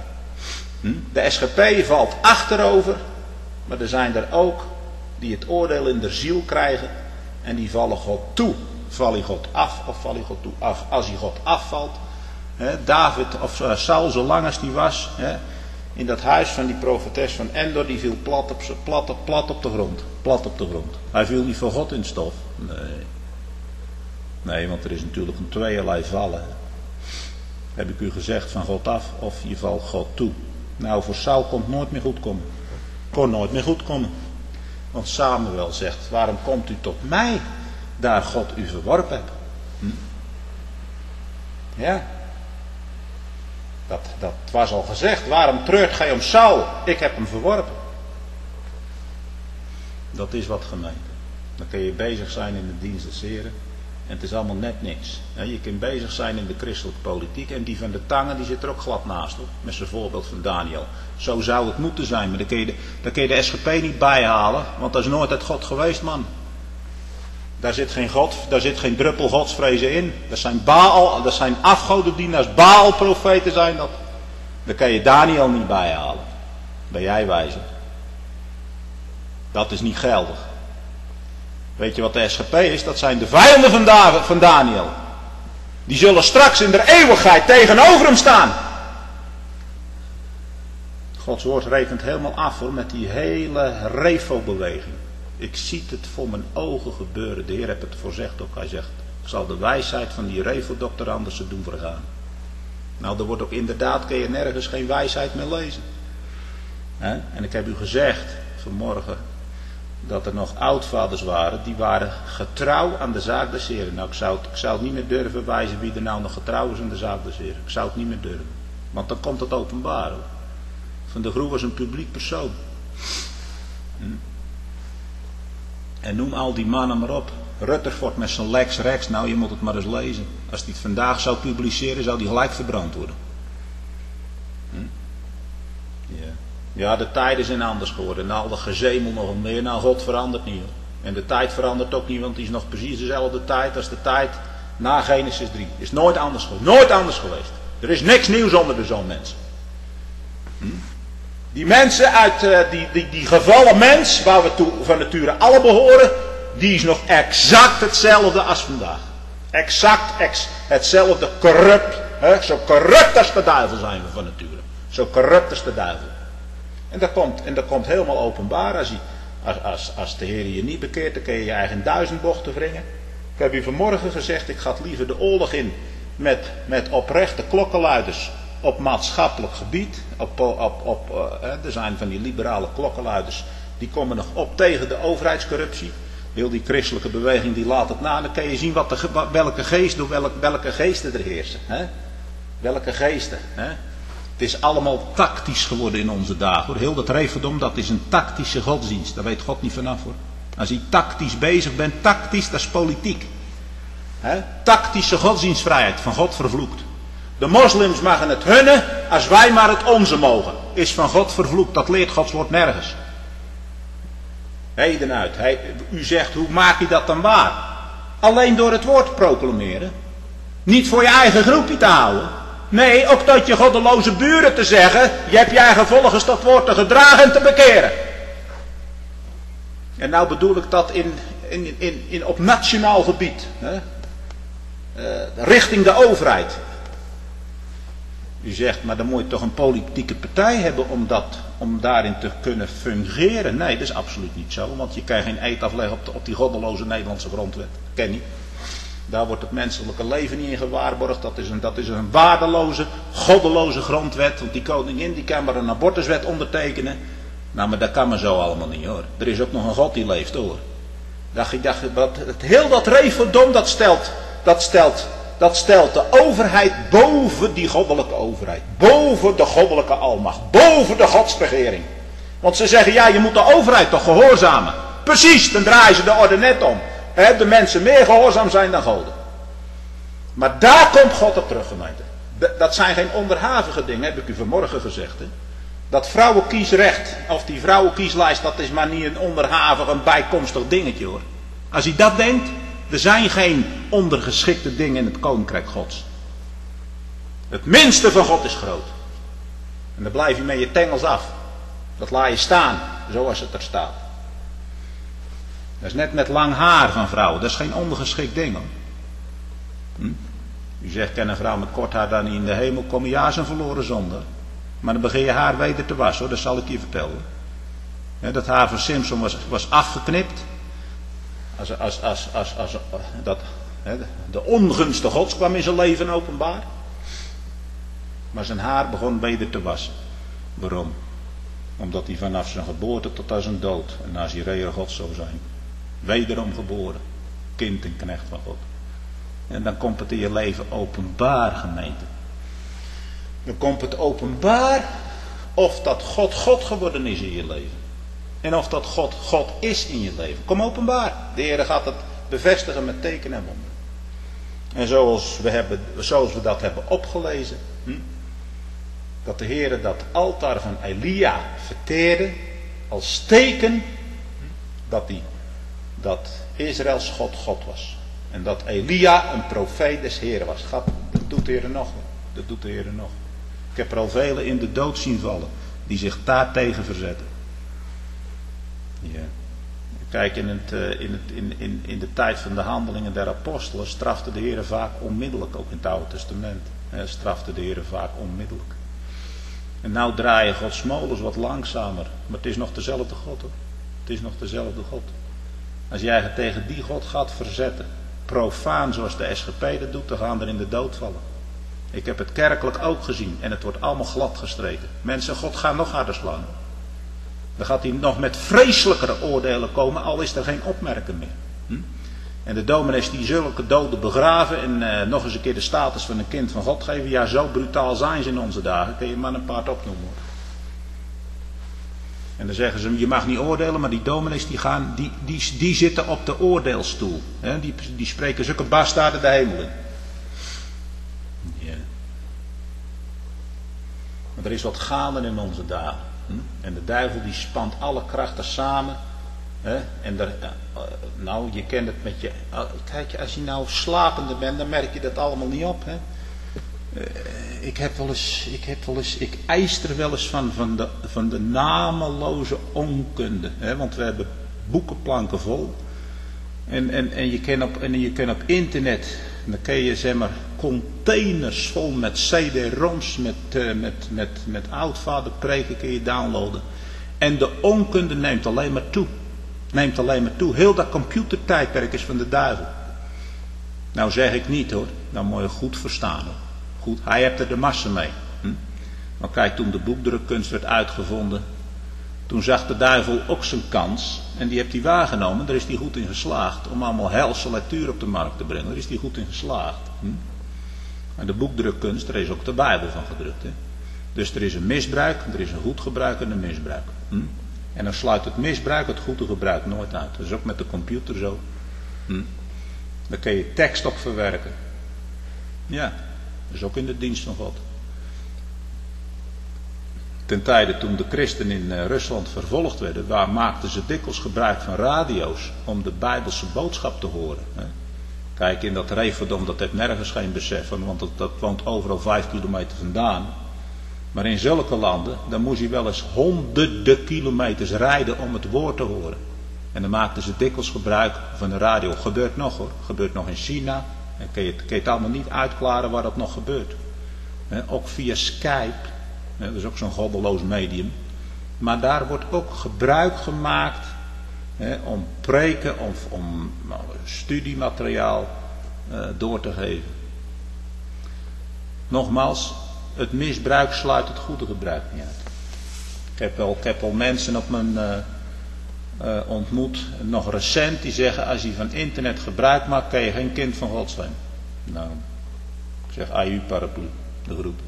[SPEAKER 1] De S G P valt achterover, maar er zijn er ook die het oordeel in de ziel krijgen en die vallen God toe. Val hij God af of val hij God toe? Af. Als hij God afvalt, hè, David of uh, Saul, zolang als die was, hè, in dat huis van die profetes van Endor, die viel plat op, plat, op, plat op de grond. Plat op de grond. Hij viel niet voor God in stof. Nee. Nee, want er is natuurlijk een tweeërlei vallen. Heb ik u gezegd, van God af of je valt God toe. Nou, voor Saul kon het nooit meer goed komen. Kon nooit meer goed komen. Want Samuel zegt, waarom komt u tot mij, daar God u verworpen hebt? Hm? Ja. Dat, dat was al gezegd. Waarom treurt gij om Saul? Ik heb hem verworpen. Dat is wat gemeente. Dan kun je bezig zijn in de dienst des Heren. En het is allemaal net niks. Je kunt bezig zijn in de christelijke politiek. En die van de Tangen, die zit er ook glad naast. Hoor. Met zijn voorbeeld van Daniel. Zo zou het moeten zijn. Maar daar kun je de, daar kun je de S G P niet bij halen. Want dat is nooit uit God geweest, man. Daar zit geen God, daar zit geen druppel godsvrezen in. Dat zijn Baal, dat zijn afgodendienaars. Baal-profeten zijn dat. Daar kan je Daniel niet bij halen. Ben jij wijzer. Dat is niet geldig. Weet je wat de S G P is? Dat zijn de vijanden van, David, van Daniel. Die zullen straks in de eeuwigheid tegenover hem staan. Gods woord rekent helemaal af hoor, met die hele refo-beweging. Ik zie het voor mijn ogen gebeuren. De Heer heeft het voorzegd ook. Hij zegt, ik zal de wijsheid van die refo-doctoranders doen vergaan. Nou, er wordt ook inderdaad, kun je nergens geen wijsheid meer lezen. He? En ik heb u gezegd vanmorgen dat er nog oudvaders waren, die waren getrouw aan de zaak des Heren. Nou, ik zou, het, ik zou het niet meer durven wijzen wie er nou nog getrouw is aan de zaak des Heren. Ik zou het niet meer durven. Want dan komt het openbaar. Hoor. Van der Groe was een publiek persoon. Hm. En noem al die mannen maar op. Rutherford met zijn Lex Rex, nou je moet het maar eens lezen. Als hij het vandaag zou publiceren, zou die gelijk verbrand worden. Hm? Ja. Ja, de tijden zijn anders geworden. En al de gezemel nog meer. Nou, God verandert niet. Hoor. En de tijd verandert ook niet, want die is nog precies dezelfde tijd als de tijd na Genesis drie. Is nooit anders geweest. Nooit anders geweest. Er is niks nieuws onder de zon, mensen. Hm? Die mensen uit, uh, die, die, die gevallen mens, waar we toe, van nature alle behoren, die is nog exact hetzelfde als vandaag. Exact ex, hetzelfde corrupt. Hè? Zo corrupt als de duivel zijn we van nature. Zo corrupt als de duivel. En dat komt, en dat komt helemaal openbaar. Als, je, als, als, als de Heer je niet bekeert, dan kun je je eigen duizend bochten wringen. Ik heb u vanmorgen gezegd, ik ga liever de oorlog in met, met oprechte klokkenluiders op maatschappelijk gebied. Op, op, op, uh, er zijn van die liberale klokkenluiders, die komen nog op tegen de overheidscorruptie. Heel die christelijke beweging die laat het na. Dan kan je zien wat de, welke, geest, door welke, welke geesten er heersen. Hè? Welke geesten. Hè? Het is allemaal tactisch geworden in onze dagen. Hoor. Heel dat Referdom, dat is een tactische godsdienst. Daar weet God niet vanaf hoor. Als je tactisch bezig bent, tactisch, dat is politiek. Hè? Tactische godsdienstvrijheid, van God vervloekt. De moslims mogen het hunne, als wij maar het onze mogen. Is van God vervloekt, dat leert Gods woord nergens. Heden uit. Hij, u zegt, hoe maak je dat dan waar? Alleen door het woord te proclameren. Niet voor je eigen groepje te houden. Nee, ook tot je goddeloze buren te zeggen, je hebt je eigen volgers tot woord te gedragen en te bekeren. En nou bedoel ik dat in, in, in, in, op nationaal gebied. Hè? Uh, richting de overheid. U zegt, maar dan moet je toch een politieke partij hebben om, dat, om daarin te kunnen fungeren. Nee, dat is absoluut niet zo. Want je kan geen eed afleggen op, de, op die goddeloze Nederlandse grondwet. Dat ken niet. Daar wordt het menselijke leven niet in gewaarborgd. Dat is een, dat is een waardeloze, goddeloze grondwet. Want die koningin die kan maar een abortuswet ondertekenen. Nou, maar dat kan maar zo allemaal niet hoor. Er is ook nog een God die leeft hoor. Dat, dat, dat, het, heel dat Referdom dat stelt, dat stelt... Dat stelt de overheid boven die goddelijke overheid. Boven de goddelijke almacht. Boven de godsregering. Want ze zeggen, ja, je moet de overheid toch gehoorzamen. Precies, dan draaien ze de orde net om. He, de mensen meer gehoorzaam zijn dan goden. Maar daar komt God op terug, gemeente. Dat zijn geen onderhavige dingen, heb ik u vanmorgen gezegd. Hè. Dat vrouwenkiesrecht, of die vrouwenkieslijst, dat is maar niet een onderhavig, een bijkomstig dingetje hoor. Als u dat denkt... Er zijn geen ondergeschikte dingen in het koninkrijk Gods. Het minste van God is groot. En dan blijf je met je tengels af. Dat laat je staan, zoals het er staat. Dat is net met lang haar van vrouwen. Dat is geen ondergeschikt ding hoor. Hm? U zegt, ken een vrouw met kort haar dan niet in de hemel komen? Ja, is een verloren zonde. Maar dan begin je haar weder te wassen hoor, dat zal ik je vertellen. Ja, dat haar van Simpson was, was afgeknipt. Als, als, als, als, als, dat, hè, de ongunst Gods kwam in zijn leven openbaar. Maar zijn haar begon weder te wassen. Waarom? Omdat hij vanaf zijn geboorte tot aan zijn dood een Nazireër God zou zijn. Wederom geboren. Kind en knecht van God. En dan komt het in je leven openbaar, gemeente. Dan komt het openbaar of dat God God geworden is in je leven. En of dat God God is in je leven. Kom openbaar. De Heer gaat het bevestigen met tekenen en wonderen. En zoals we, hebben, zoals we dat hebben opgelezen. Hm, dat de Heer dat altaar van Elia verteerde. Als teken. Dat, die, dat Israëls God God was. En dat Elia een profeet des Heeren was. Dat doet de Heer nog. Dat doet de Heer nog. Ik heb er al velen in de dood zien vallen. Die zich daartegen verzetten. Ja. Kijk, in, het, in, het, in, in, in de tijd van de handelingen der apostelen strafte de Heer vaak onmiddellijk, ook in het Oude Testament. Hè, strafte de Heer vaak onmiddellijk. En nou draaien Gods molens wat langzamer, maar het is nog dezelfde God hoor. Het is nog dezelfde God. Als jij je tegen die God gaat verzetten, profaan zoals de S G P dat doet, dan gaan er in de dood vallen. Ik heb het kerkelijk ook gezien en het wordt allemaal glad gestreken. Mensen, God gaat nog harder slaan. Dan gaat hij nog met vreselijkere oordelen komen, al is er geen opmerken meer. Hm? En de dominees die zulke doden begraven en uh, nog eens een keer de status van een kind van God geven. Ja, zo brutaal zijn ze in onze dagen. Kun je maar een paar opnoemen hoor. En dan zeggen ze, je mag niet oordelen, maar die dominees die, gaan, die, die, die zitten op de oordeelstoel. Hè? Die, die spreken zulke bastaarden de hemel in. Ja. Maar er is wat gaande in onze dagen. Hm? En de duivel die spant alle krachten samen. Hè? En er, nou, je kent het met je. Kijk, als je nou slapende bent, dan merk je dat allemaal niet op. Hè? Ik heb wel eens, ik heb wel eens, ik eis er wel eens van, van de, van de nameloze onkunde. Hè? Want we hebben boekenplanken vol. En, en, en, je kan op, en je kan op internet, dan kun je zeg maar containers vol met C D-roms, met, uh, met, met, met oudvaderpreken kun je downloaden. En de onkunde neemt alleen maar toe. Neemt alleen maar toe. Heel dat computertijdperk is van de duivel. Nou zeg ik niet hoor, dan moet je goed verstaan hoor. Goed, hij heeft er de massa mee. Hm? Maar kijk, toen de boekdrukkunst werd uitgevonden, toen zag de duivel ook zijn kans en die heeft hij waargenomen. Daar is hij goed in geslaagd om allemaal helse lectuur op de markt te brengen. Daar is hij goed in geslaagd. Hm? En de boekdrukkunst, daar is ook de Bijbel van gedrukt. Hè? Dus er is een misbruik, er is een goed gebruik en een misbruik. Hm? En dan sluit het misbruik het goede gebruik nooit uit. Dat is ook met de computer zo. Hm? Dan kun je tekst op verwerken. Ja, dat is ook in de dienst van God. Ten tijde toen de christenen in uh, Rusland vervolgd werden, waar maakten ze dikwijls gebruik van radio's om de Bijbelse boodschap te horen. Hè? Kijk, in dat Reeferdom, dat heeft nergens geen besef van, want dat, dat woont overal vijf kilometer vandaan. Maar in zulke landen, dan moest je wel eens honderden kilometers rijden om het woord te horen. En dan maakten ze dikwijls gebruik van de radio. Gebeurt nog hoor, gebeurt nog in China. En kun je, kun je het allemaal niet uitklaren waar dat nog gebeurt. He, ook via Skype, he, dat is ook zo'n goddeloos medium. Maar daar wordt ook gebruik gemaakt he, om preken of om nou, studiemateriaal uh, door te geven. Nogmaals, het misbruik sluit het goede gebruik niet uit. Ik heb wel, ik heb wel mensen op mijn uh, uh, ontmoet, nog recent, die zeggen als je van internet gebruik maakt, kan je geen kind van God zijn. Nou, ik zeg A U paraplu, de groep.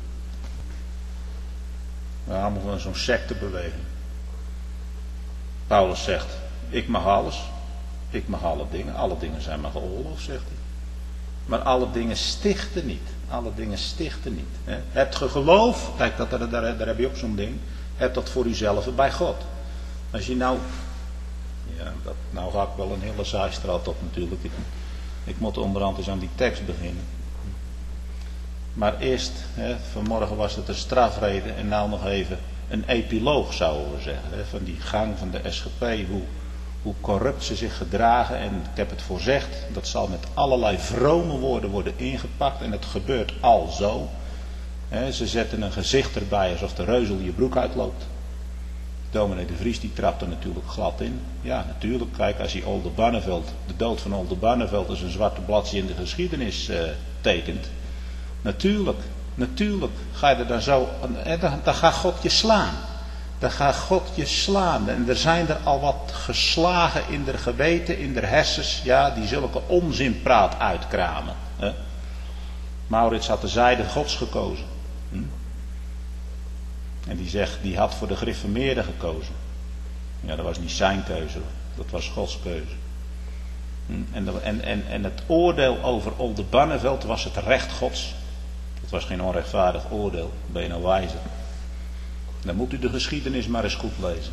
[SPEAKER 1] We hebben allemaal van zo'n sectebeweging. Paulus zegt, ik mag alles, ik mag alle dingen, alle dingen zijn maar geoorloofd, zegt hij. Maar alle dingen stichten niet. Alle dingen stichten niet. Hè. Hebt ge geloof, kijk, dat, daar, daar, daar heb je ook zo'n ding. Heb dat voor jezelf bij God. Als je nou, ja, dat, nou ga ik wel een hele zijstraat op natuurlijk. Ik, ik moet onderhand eens aan die tekst beginnen. Maar eerst, hè, vanmorgen was het een strafrede en nou nog even een epiloog zouden we zeggen. Hè, van die gang van de S G P, hoe, hoe corrupt ze zich gedragen. En ik heb het voorzegd, dat zal met allerlei vrome woorden worden ingepakt. En het gebeurt al zo. He, ze zetten een gezicht erbij alsof de reuzel je broek uitloopt. Dominee de Vries die trapt er natuurlijk glad in. Ja, natuurlijk. Kijk, als hij Oldenbarneveld, de dood van Oldenbarneveld als een zwarte bladje in de geschiedenis uh, tekent. Natuurlijk, natuurlijk ga je er dan zo, dan, dan gaat God je slaan. Dan gaat God je slaan. En er zijn er al wat geslagen in der geweten, in der hersens, ja, die zulke onzinpraat uitkramen. Hè? Maurits had de zijde Gods gekozen. Hm? En die zegt, die had voor de gereformeerden gekozen. Ja, dat was niet zijn keuze, dat was Gods keuze. Hm? En, en, en, en het oordeel over Oldenbarneveld was het recht Gods. Het was geen onrechtvaardig oordeel, ben je nou wijzer. Dan moet u de geschiedenis maar eens goed lezen.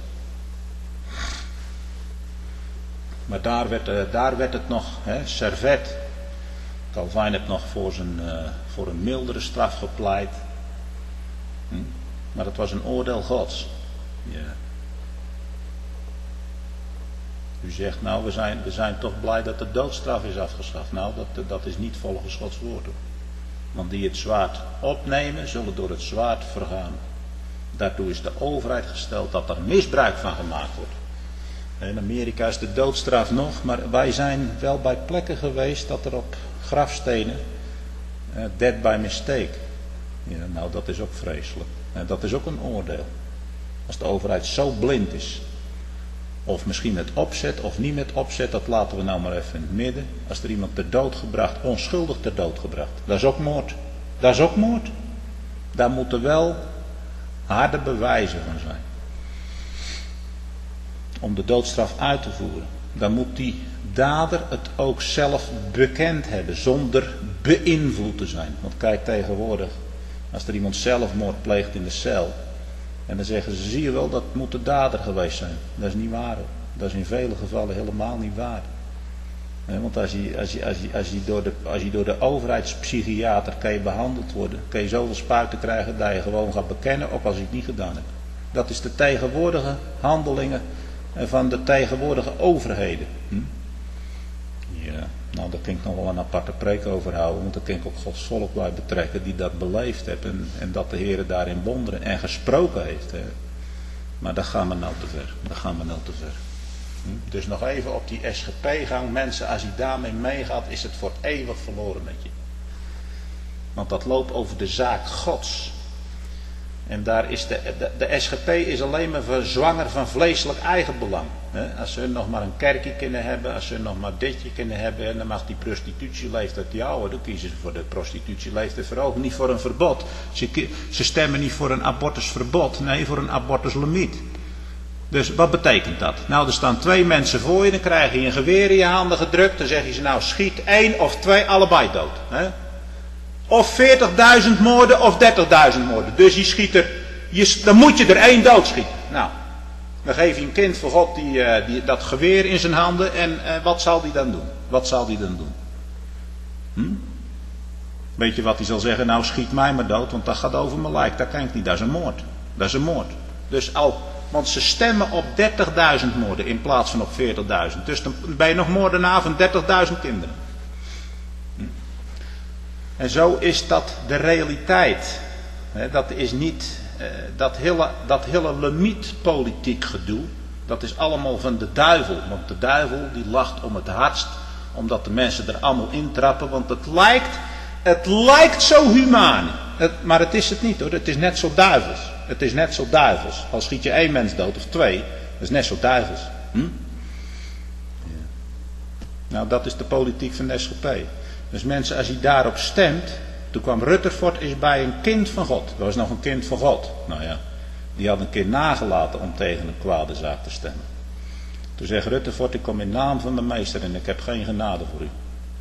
[SPEAKER 1] Maar daar werd, uh, daar werd het nog, hè, Servet. Calvijn heeft nog voor, zijn, uh, voor een mildere straf gepleit. Hm? Maar dat was een oordeel Gods. Ja. U zegt, nou, we zijn, we zijn toch blij dat de doodstraf is afgeschaft. Nou, dat, dat is niet volgens Gods woord. Want die het zwaard opnemen, zullen door het zwaard vergaan. Daartoe is de overheid gesteld dat er misbruik van gemaakt wordt. In Amerika is de doodstraf nog, maar wij zijn wel bij plekken geweest dat er op grafstenen, uh, dead by mistake. Ja, nou, dat is ook vreselijk. En dat is ook een oordeel. Als de overheid zo blind is, of misschien met opzet of niet met opzet, dat laten we nou maar even in het midden. Als er iemand ter dood gebracht, onschuldig ter dood gebracht, dat is ook moord. Dat is ook moord. Daar moeten wel harde bewijzen van zijn. Om de doodstraf uit te voeren. Dan moet die dader het ook zelf bekend hebben. Zonder beïnvloed te zijn. Want kijk tegenwoordig. Als er iemand zelfmoord pleegt in de cel. En dan zeggen ze, zie je wel, dat moet de dader geweest zijn. Dat is niet waar. Dat is in vele gevallen helemaal niet waar. Want als je, als je, als je, als je, door, de, als je door de overheidspsychiater kan je behandeld worden. Kan je zoveel spuiten krijgen dat je gewoon gaat bekennen. Ook als je het niet gedaan hebt. Dat is de tegenwoordige handelingen van de tegenwoordige overheden. Hm? Ja, nou daar kan ik nog wel een aparte preek over houden. Want daar kan ik ook Gods volk bij betrekken die dat beleefd heeft. En, en dat de Heer daarin wonderen en gesproken heeft. Hè. Maar dat gaan we nou te ver. Dat gaan we nou te ver. Dus nog even op die S G P-gang. Mensen, als hij daarmee meegaat, is het voor eeuwig verloren met je. Want dat loopt over de zaak Gods. En daar is de, de, de S G P is alleen maar zwanger van vleeselijk eigenbelang. Als ze nog maar een kerkje kunnen hebben, als ze nog maar ditje kunnen hebben, en dan mag die prostitutieleeftijd die houden. Dan kiezen ze voor de prostitutieleeftijd verhogen. Niet voor een verbod. Ze, ze stemmen niet voor een abortusverbod, nee, voor een abortuslimiet. Dus wat betekent dat? Nou, er staan twee mensen voor je, dan krijg je een geweer in je handen gedrukt. Dan zeg je ze nou, schiet één of twee, allebei dood. Hè? Of veertigduizend moorden of dertigduizend moorden. Dus je schiet er, je, dan moet je er één doodschieten. Nou, dan geef je een kind voor God die, uh, die, dat geweer in zijn handen en uh, wat zal die dan doen? Wat zal die dan doen? Hm? Weet je wat hij zal zeggen? Nou, schiet mij maar dood, want dat gaat over mijn lijk. Dat kan ik niet, dat is een moord. Dat is een moord. Dus al, want ze stemmen op dertigduizend moorden in plaats van op veertigduizend. Dus dan ben je nog moordenaar van dertigduizend kinderen. En zo is dat de realiteit. Dat is niet, dat hele, dat hele limietpolitiek gedoe, dat is allemaal van de duivel. Want de duivel die lacht om het hardst, omdat de mensen er allemaal intrappen. Want het lijkt, het lijkt zo humaan. Het, maar het is het niet hoor, het is net zo duivels. Het is net zo duivels. Al schiet je één mens dood of twee, dat is net zo duivels. Hm? Ja. Nou, dat is de politiek van de S G P. Dus mensen, als hij daarop stemt. Toen kwam Rutherford is bij een kind van God. Dat was nog een kind van God. Nou ja, die had een keer nagelaten om tegen een kwade zaak te stemmen. Toen zegt Rutherford, ik kom in naam van de meester en ik heb geen genade voor u.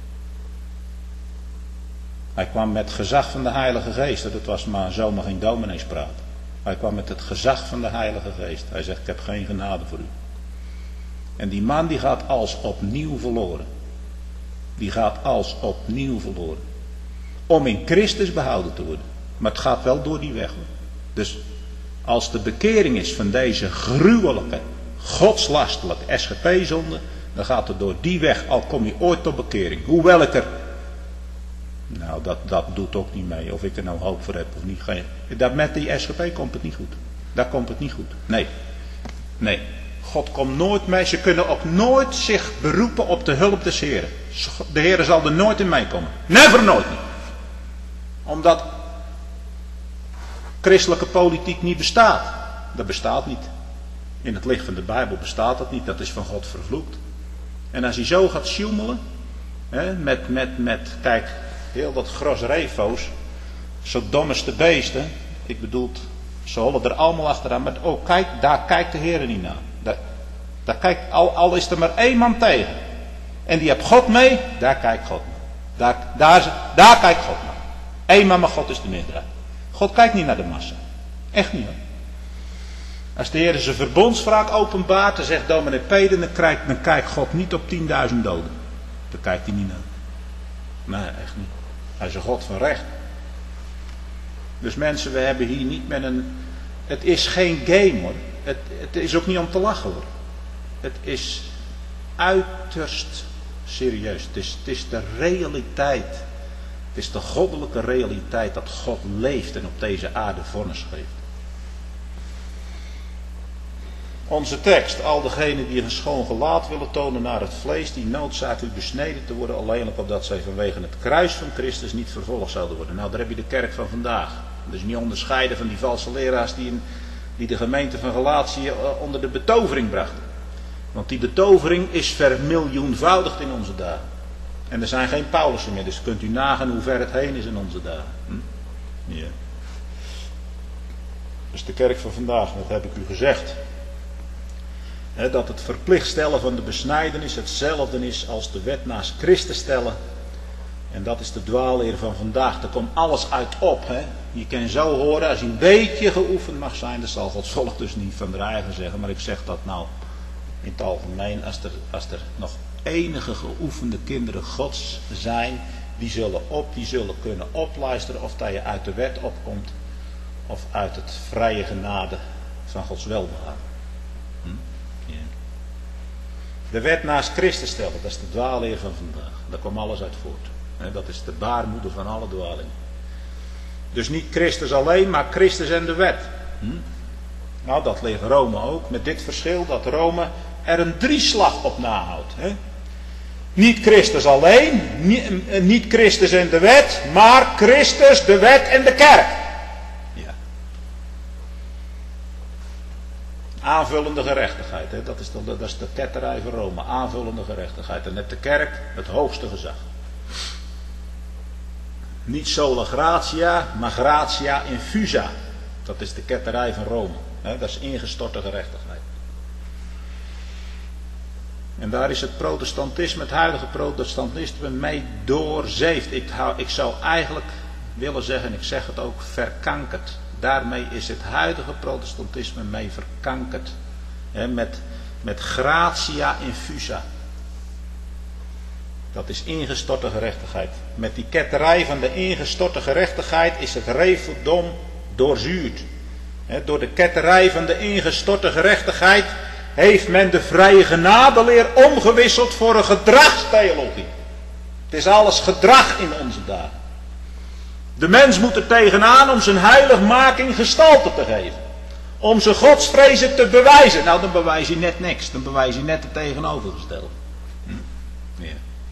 [SPEAKER 1] Hij kwam met gezag van de Heilige Geest. Dat was maar zomaar geen domineespraat. Hij kwam met het gezag van de Heilige Geest. Hij zegt, ik heb geen genade voor u. En die man die gaat als opnieuw verloren. Die gaat als opnieuw verloren. Om in Christus behouden te worden. Maar het gaat wel door die weg. Dus als de bekering is van deze gruwelijke, godslastelijke S G P-zonde, dan gaat het door die weg, al kom je ooit tot bekering. Hoewel ik er, nou dat, dat doet ook niet mee, of ik er nou hoop voor heb of niet. Dat met die S G P komt het niet goed. Daar komt het niet goed. Nee. Nee. God komt nooit mee. Ze kunnen ook nooit zich beroepen op de hulp des Heren. De Heer zal er nooit in meekomen. Never, nooit niet. Omdat christelijke politiek niet bestaat. Dat bestaat niet. In het licht van de Bijbel bestaat dat niet. Dat is van God vervloekt. En als hij zo gaat sjoemelen. Hè, met, met, met, kijk, heel dat gros refo's. Zo dommeste beesten. Ik bedoel, ze hollen er allemaal achteraan. Maar oh, kijk, daar kijkt de Heer niet naar. Daar, daar kijkt, al, al is er maar één man tegen. En die hebt God mee. Daar kijkt God naar. Daar, daar, daar kijkt God naar. Eén man, maar God is de meerderheid. God kijkt niet naar de massa. Echt niet hoor. Als de Heer zijn verbondswraak openbaart, dan zegt dominee Peden, dan kijkt, dan kijkt God niet op tienduizend doden. Daar kijkt hij niet naar. Nee, echt niet. Hij is een God van recht. Dus mensen, we hebben hier niet met een... Het is geen game hoor. Het, het is ook niet om te lachen hoor. Het is uiterst serieus. Het is, het is de realiteit. Het is de goddelijke realiteit dat God leeft en op deze aarde vonnis geeft. Onze tekst, al degenen die een schoon gelaat willen tonen naar het vlees, die noodzakelijk besneden te worden, alleenlijk opdat zij vanwege het kruis van Christus niet vervolgd zouden worden. Nou, daar heb je de kerk van vandaag. Dus niet onderscheiden van die valse leraars die, in, die de gemeente van Galatië onder de betovering brachten. Want die betovering is vermiljoenvoudigd in onze dagen. En er zijn geen Paulussen meer, dus kunt u nagaan hoe ver het heen is in onze dagen. Hm? Ja. Dus de kerk van vandaag, dat heb ik u gezegd. He, dat het verplicht stellen van de besnijdenis hetzelfde is als de wet naast Christus stellen. En dat is de dwaalleer van vandaag. Daar komt alles uit op. He. Je kan zo horen, als je een beetje geoefend mag zijn, dat zal Gods volk dus niet van de eigen zeggen. Maar ik zeg dat nou in het algemeen, als er, als er nog enige geoefende kinderen Gods zijn, die zullen op, die zullen kunnen opluisteren of dat je uit de wet opkomt of uit het vrije genade van Gods welbehagen. Hm? Ja. De wet naast Christus stellen, dat is de dwaalleer van vandaag. Daar komt alles uit voort. He, dat is de baarmoeder van alle dwalingen. Dus niet Christus alleen, maar Christus en de wet. Hm? Nou, dat leert Rome ook. Met dit verschil dat Rome er een drieslag op nahoudt. Hè? Niet Christus alleen, niet, niet Christus en de wet, maar Christus, de wet en de kerk. Ja. Aanvullende gerechtigheid, hè? Dat, is de, dat is de ketterij van Rome, aanvullende gerechtigheid. En net de kerk het hoogste gezag. Niet sola gratia, maar gratia infusa. Dat is de ketterij van Rome. Hè? Dat is ingestorte gerechtigheid. En daar is het protestantisme, het huidige protestantisme mee doorzeefd. Ik, hou, ik zou eigenlijk willen zeggen, en ik zeg het ook, verkankerd. Daarmee is het huidige protestantisme mee verkankerd. He, met, met gratia infusa. Dat is ingestorte gerechtigheid. Met die ketterij van de ingestorte gerechtigheid is het reveldom doorzuurd. He, door de ketterij van de ingestorte gerechtigheid heeft men de vrije genadeleer omgewisseld voor een gedragstheologie. Het is alles gedrag in onze dagen. De mens moet er tegenaan om zijn heiligmaking gestalte te geven. Om zijn godsvrezen te bewijzen. Nou, dan bewijs je net niks. Dan bewijs je net het tegenovergestelde. Hm? Ja.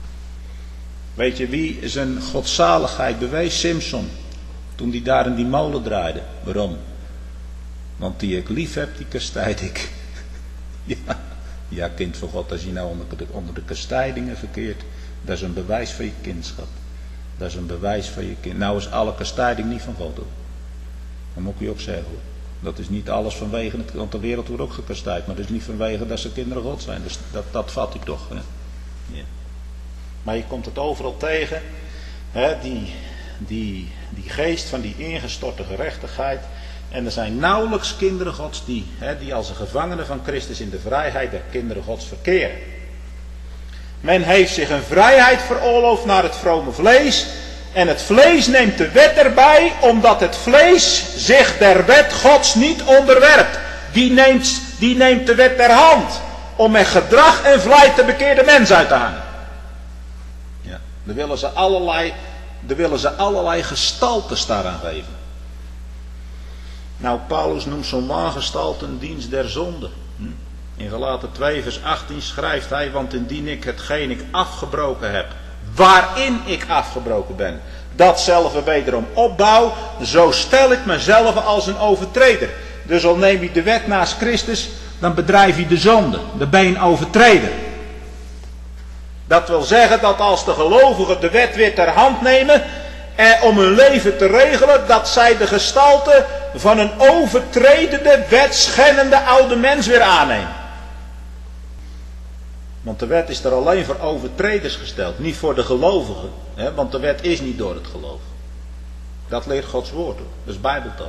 [SPEAKER 1] Weet je wie zijn godzaligheid bewees? Simson. Toen hij daar in die molen draaide. Waarom? Want die ik lief heb, die kastijd ik. Ja, ja, kind van God, als je nou onder de, onder de kastijdingen verkeert, dat is een bewijs van je kindschap. Dat is een bewijs van je kind. Nou is alle kastijding niet van God, hoor. Dat moet ik je ook zeggen, hoor. Dat is niet alles vanwege het, want de wereld wordt ook gekastijd, maar dat is niet vanwege dat ze kinderen God zijn. Dus dat, dat vat ik toch. Hè? Ja. Maar je komt het overal tegen, hè? Die, die, die geest van die ingestorte gerechtigheid. En er zijn nauwelijks kinderen Gods die, hè, die als een gevangene van Christus in de vrijheid der kinderen Gods verkeren. Men heeft zich een vrijheid veroorloofd naar het vrome vlees. En het vlees neemt de wet erbij, omdat het vlees zich der wet Gods niet onderwerpt. Die neemt, die neemt de wet ter hand, om met gedrag en vlijt de bekeerde mens uit te hangen. Ja, dan willen ze allerlei, dan willen ze allerlei gestaltes daaraan geven. Nou, Paulus noemt zo'n wangestalte een dienst der zonde. In Galaten twee vers achttien schrijft hij, want indien ik hetgeen ik afgebroken heb, waarin ik afgebroken ben, datzelfde wederom opbouw, zo stel ik mezelf als een overtreder. Dus al neem je de wet naast Christus, dan bedrijf je de zonde. Dan ben je een overtreder. Dat wil zeggen dat als de gelovigen de wet weer ter hand nemen, en om hun leven te regelen, dat zij de gestalte van een overtredende, wetschennende oude mens weer aannemen. Want de wet is er alleen voor overtreders gesteld, niet voor de gelovigen. Hè? Want de wet is niet door het geloof. Dat leert Gods woord. Dat is Bijbeltaal.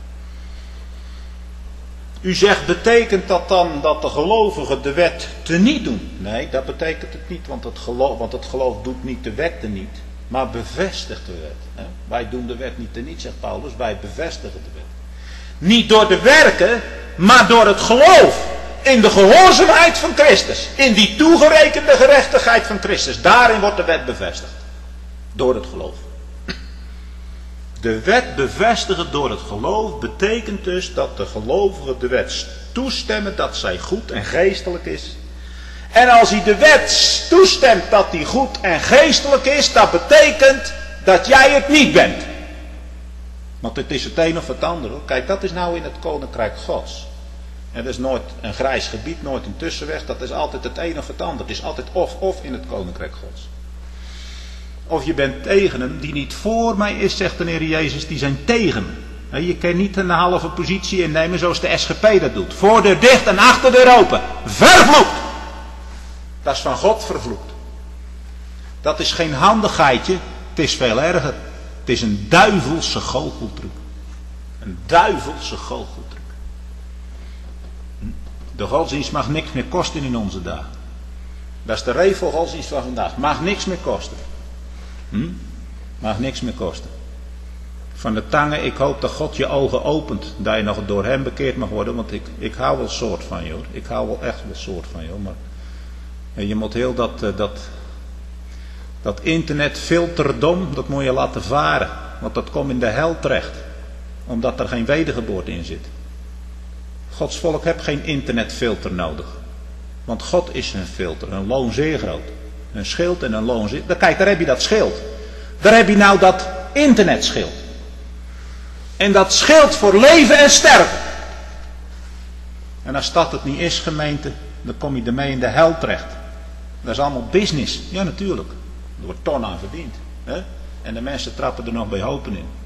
[SPEAKER 1] U zegt, betekent dat dan dat de gelovigen de wet teniet doen? Nee, dat betekent het niet, want het geloof, want het geloof doet niet de wet teniet, maar bevestigt de wet. Hè? Wij doen de wet niet teniet, zegt Paulus, wij bevestigen de wet. Niet door de werken, maar door het geloof. In de gehoorzaamheid van Christus. In die toegerekende gerechtigheid van Christus. Daarin wordt de wet bevestigd. Door het geloof. De wet bevestigen door het geloof betekent dus dat de gelovigen de wet toestemmen dat zij goed en geestelijk is. En als hij de wet toestemt dat die goed en geestelijk is, dat betekent dat jij het niet bent. Want het is het een of het ander. Kijk, dat is nou in het koninkrijk Gods. En dat is nooit een grijs gebied, nooit een tussenweg. Dat is altijd het een of het ander. Het is altijd of-of in het koninkrijk Gods. Of je bent tegen hem, die niet voor mij is, zegt de Heer Jezus, die zijn tegen me. Je kan niet een halve positie innemen zoals de S G P dat doet. Voordeur dicht en achterdeur open. Vervloekt! Dat is van God vervloekt. Dat is geen handigheidje, het is veel erger. Het is een duivelse goocheltruc. Een duivelse goocheltruc. De godsdienst mag niks meer kosten in onze dagen. Dat is de regel godsdienst van vandaag. Mag niks meer kosten. Hm? Mag niks meer kosten. Van de tangen, ik hoop dat God je ogen opent. Dat je nog door hem bekeerd mag worden. Want ik, ik hou wel soort van je hoor. Ik hou wel echt wel soort van je hoor. Maar je moet heel dat, dat, dat internet filterdom, dat moet je laten varen. Want dat komt in de hel terecht. Omdat er geen wedergeboorte in zit. Gods volk heeft geen internetfilter nodig. Want God is een filter, een loon zeer groot. Een schild en een loon zeer... Kijk, daar heb je dat schild. Daar heb je nou dat internetschild. En dat schild voor leven en sterven. En als dat het niet is, gemeente, dan kom je ermee in de hel terecht. Dat is allemaal business. Ja, natuurlijk. Er wordt ton aan verdiend. Hè? En de mensen trappen er nog bij hopen in.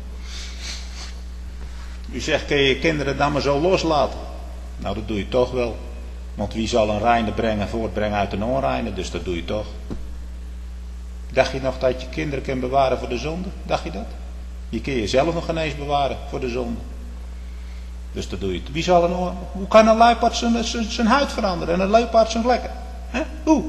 [SPEAKER 1] U zegt, kun je je kinderen dan maar zo loslaten? Nou, dat doe je toch wel. Want wie zal een reine brengen, voortbrengen uit een onreine? Dus dat doe je toch. Dacht je nog dat je kinderen kunt bewaren voor de zonde? Dacht je dat? Je kun jezelf nog ineens bewaren voor de zonde. Dus dat doe je. Wie zal een, hoe kan een luipaard zijn, zijn, zijn huid veranderen en een luipaard zijn vlekken? He? Hoe?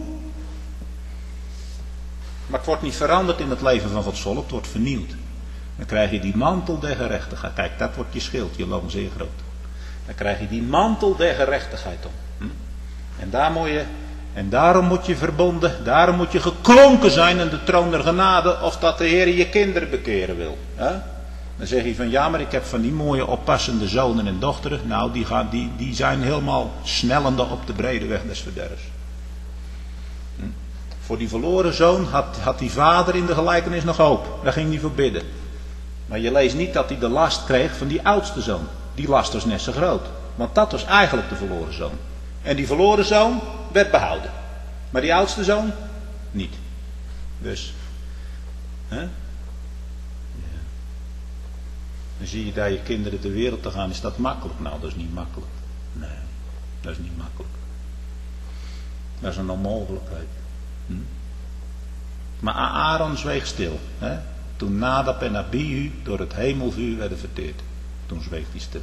[SPEAKER 1] Maar het wordt niet veranderd in het leven van Gods volk, het wordt vernieuwd. Dan krijg je die mantel der gerechtigheid. Kijk, dat wordt je schild, je loon zeer groot. Dan krijg je die mantel der gerechtigheid om. Hm? En, daar moet je, en daarom moet je verbonden, daarom moet je geklonken zijn aan de troon der genade, of dat de Heer je kinderen bekeren wil. Hè? Dan zeg je van ja, maar ik heb van die mooie oppassende zonen en dochteren. Nou, die, gaan, die, die zijn helemaal snellende op de brede weg des verderfs. Hm? Voor die verloren zoon had, had die vader in de gelijkenis nog hoop. Daar ging hij voor bidden. Maar je leest niet dat hij de last kreeg van die oudste zoon. Die last was net zo groot. Want dat was eigenlijk de verloren zoon. En die verloren zoon werd behouden. Maar die oudste zoon niet. Dus. Hè? Ja. Dan zie je daar je kinderen de wereld te gaan. Is dat makkelijk? Nou, dat is niet makkelijk. Nee, dat is niet makkelijk. Dat is een onmogelijkheid. Hm? Maar Aaron zweeg stil. Hè? Toen Nadab en Abihu door het hemelvuur werden verteerd. Toen zweeg hij stil.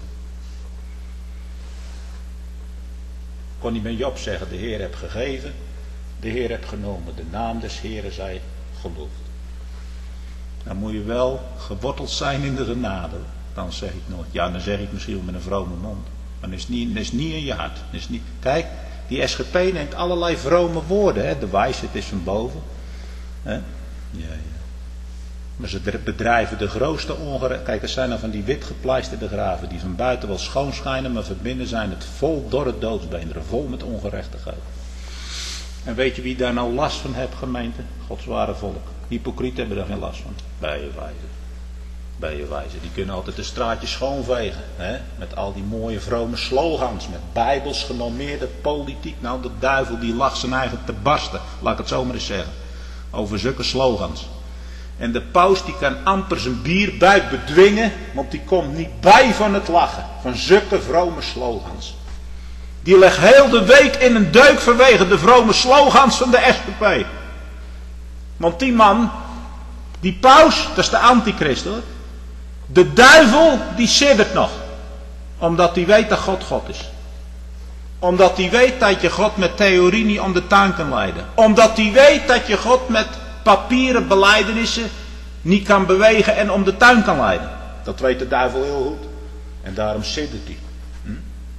[SPEAKER 1] Kon hij met Job zeggen, de Heer heb gegeven, de Heer heb genomen, de naam des Heeren zij geloofd. Dan moet je wel geworteld zijn in de genade. Dan zeg ik nooit, ja dan zeg ik misschien met een vrome mond. Maar dat is niet, dat is niet in je hart. Dat is niet, kijk, die S G P neemt allerlei vrome woorden. Hè? De wijsheid is van boven. Hè? Ja, ja. Maar ze bedrijven de grootste ongerechtigheid. Kijk, er zijn dan van die wit gepleisterde graven. Die van buiten wel schoon schijnen. Maar van binnen zijn het vol dorre doodsbeenderen. Vol met ongerechtigheid. En weet je wie daar nou last van heeft, gemeente? Gods ware volk. Hypocrieten hebben daar geen last van. Bijenwijzen. Bijenwijzen. Die kunnen altijd de straatjes schoonvegen. Hè? Met al die mooie vrome slogans. Met bijbels genormeerde politiek. Nou, de duivel die lacht zijn eigen te barsten. Laat ik het zo maar eens zeggen. Over zulke slogans. En de paus die kan amper zijn bierbuik bedwingen, want die komt niet bij van het lachen. Van zulke vrome slogans. Die legt heel de week in een deuk vanwege de vrome slogans van de S G P. Want die man, die paus, dat is de antichrist hoor. De duivel, die siddert nog. Omdat hij weet dat God God is. Omdat hij weet dat je God met theorie niet om de tuin kan leiden. Omdat hij weet dat je God met papieren belijdenissen niet kan bewegen en om de tuin kan leiden. Dat weet de duivel heel goed. En daarom siddert hij. Hm?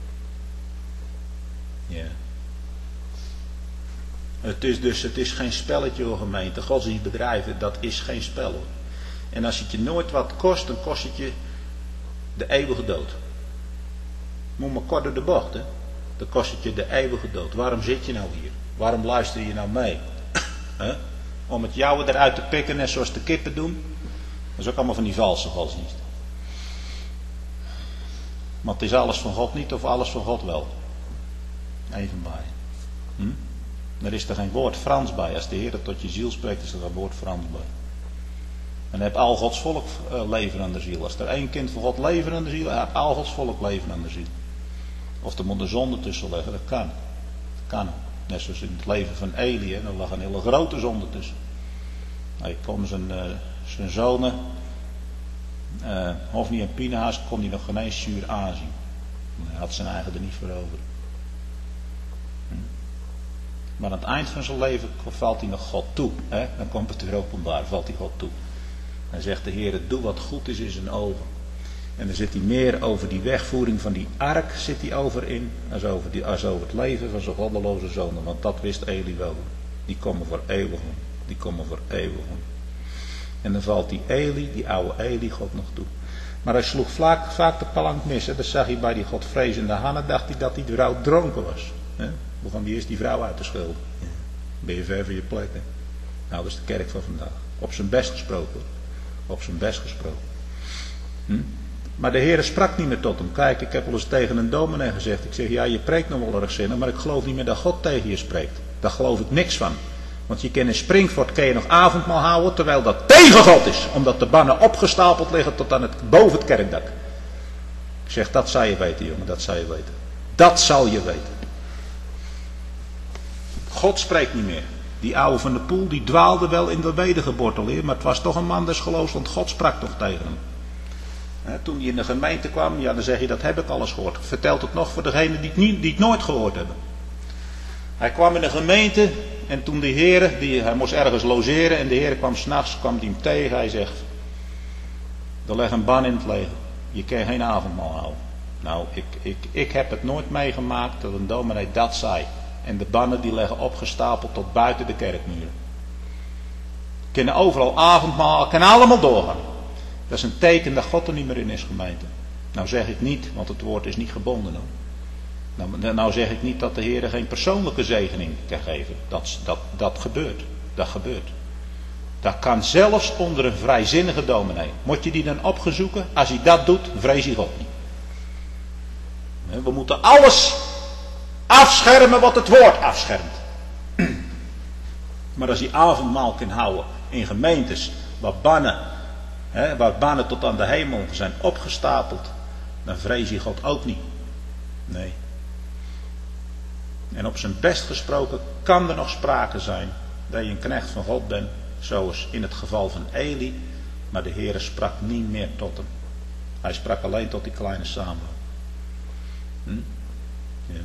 [SPEAKER 1] Ja. Het is dus het is geen spelletje hoor gemeente. Godsdienstbedrijven, dat is geen spel hoor. En als het je nooit wat kost, dan kost het je de eeuwige dood. Moet maar kort door de bocht hè. Dan kost het je de eeuwige dood. Waarom zit je nou hier? Waarom luister je nou mee? Huh? Om het jouwe eruit te pikken, net zoals de kippen doen. Dat is ook allemaal van die valse godsdienst. Maar het is alles van God niet of alles van God wel. Even bij. Hm? Er is er geen woord Frans bij. Als de Heer het tot je ziel spreekt, is er geen woord Frans bij. En heb al Gods volk uh, leven aan de ziel. Als er één kind van God leven aan de ziel, heb al Gods volk leven aan de ziel. Of er moet een zonde tussen leggen, dat kan. Dat kan. Net zoals in het leven van Eli, hè, daar lag een hele grote zonde tussen. Hij kon zijn, uh, zijn zonen, uh, Hofni en Pinehas, kon hij nog geen eens zuur aanzien. Hij had zijn eigen er niet voor over. Hm. Maar aan het eind van zijn leven valt hij nog God toe. Hè? Dan komt het weer openbaar, valt hij God toe. Dan zegt de Heer, doe wat goed is in zijn ogen. En dan zit hij meer over die wegvoering van die ark zit hij over in. Als over, die, als over het leven van zijn goddeloze zonen. Want dat wist Eli wel. Die komen voor eeuwig om. Die komen voor eeuwig om. En dan valt die Eli, die oude Eli, God nog toe. Maar hij sloeg vaak, vaak de plank mis. Hè. Dat zag hij bij die godvrezende Hanna. Dacht hij dat die vrouw dronken was. Hè. We gaan die eerst die vrouw uit te schelden. Ja. Ben je ver van je plek, hè? Nou, dat is de kerk van vandaag. Op zijn best gesproken. Op zijn best gesproken. Hm? Maar de Heere sprak niet meer tot hem. Kijk, ik heb wel eens tegen een dominee gezegd. Ik zeg, ja, je preekt nog wel erg zinnig, maar ik geloof niet meer dat God tegen je spreekt. Daar geloof ik niks van. Want je kan in Springfort kan je nog avondmaal houden, terwijl dat tegen God is. Omdat de bannen opgestapeld liggen tot aan het, boven het kerkdak. Ik zeg, dat zou je weten, jongen, dat zou je weten. Dat zal je weten. God spreekt niet meer. Die oude van de Poel, die dwaalde wel in de wedergeboorteleer, maar het was toch een man des geloofs, want God sprak toch tegen hem. He, toen hij in de gemeente kwam, ja, dan zeg je, dat heb ik alles gehoord. Vertelt het nog voor degenen die het, niet, die het nooit gehoord hebben. Hij kwam in de gemeente en toen de Heer, die, hij moest ergens logeren en de Heer kwam s'nachts, kwam hij hem tegen. Hij zegt, er ligt een ban in het leger. Je kan geen avondmaal houden. Nou, ik, ik, ik heb het nooit meegemaakt dat een dominee dat zei. En de bannen die liggen opgestapeld tot buiten de kerkmuren. Kunnen overal avondmaal, kunnen allemaal doorgaan. Dat is een teken dat God er niet meer in is, gemeente. Nou zeg ik niet, want het woord is niet gebonden. Hoor. Nou, nou zeg ik niet dat de Heer geen persoonlijke zegening kan geven. Dat, dat, dat gebeurt. Dat gebeurt. Dat kan zelfs onder een vrijzinnige dominee. Moet je die dan opgezoeken? Als hij dat doet, vrees hij God niet. We moeten alles afschermen wat het woord afschermt. Maar als hij avondmaal kan houden in gemeentes waar bannen, hè, waar bannen tot aan de hemel zijn opgestapeld, dan vrees hij God ook niet. Nee. En op zijn best gesproken kan er nog sprake zijn dat je een knecht van God bent, zoals in het geval van Eli, maar de Heere sprak niet meer tot hem. Hij sprak alleen tot die kleine Samuel. Hm? Ja.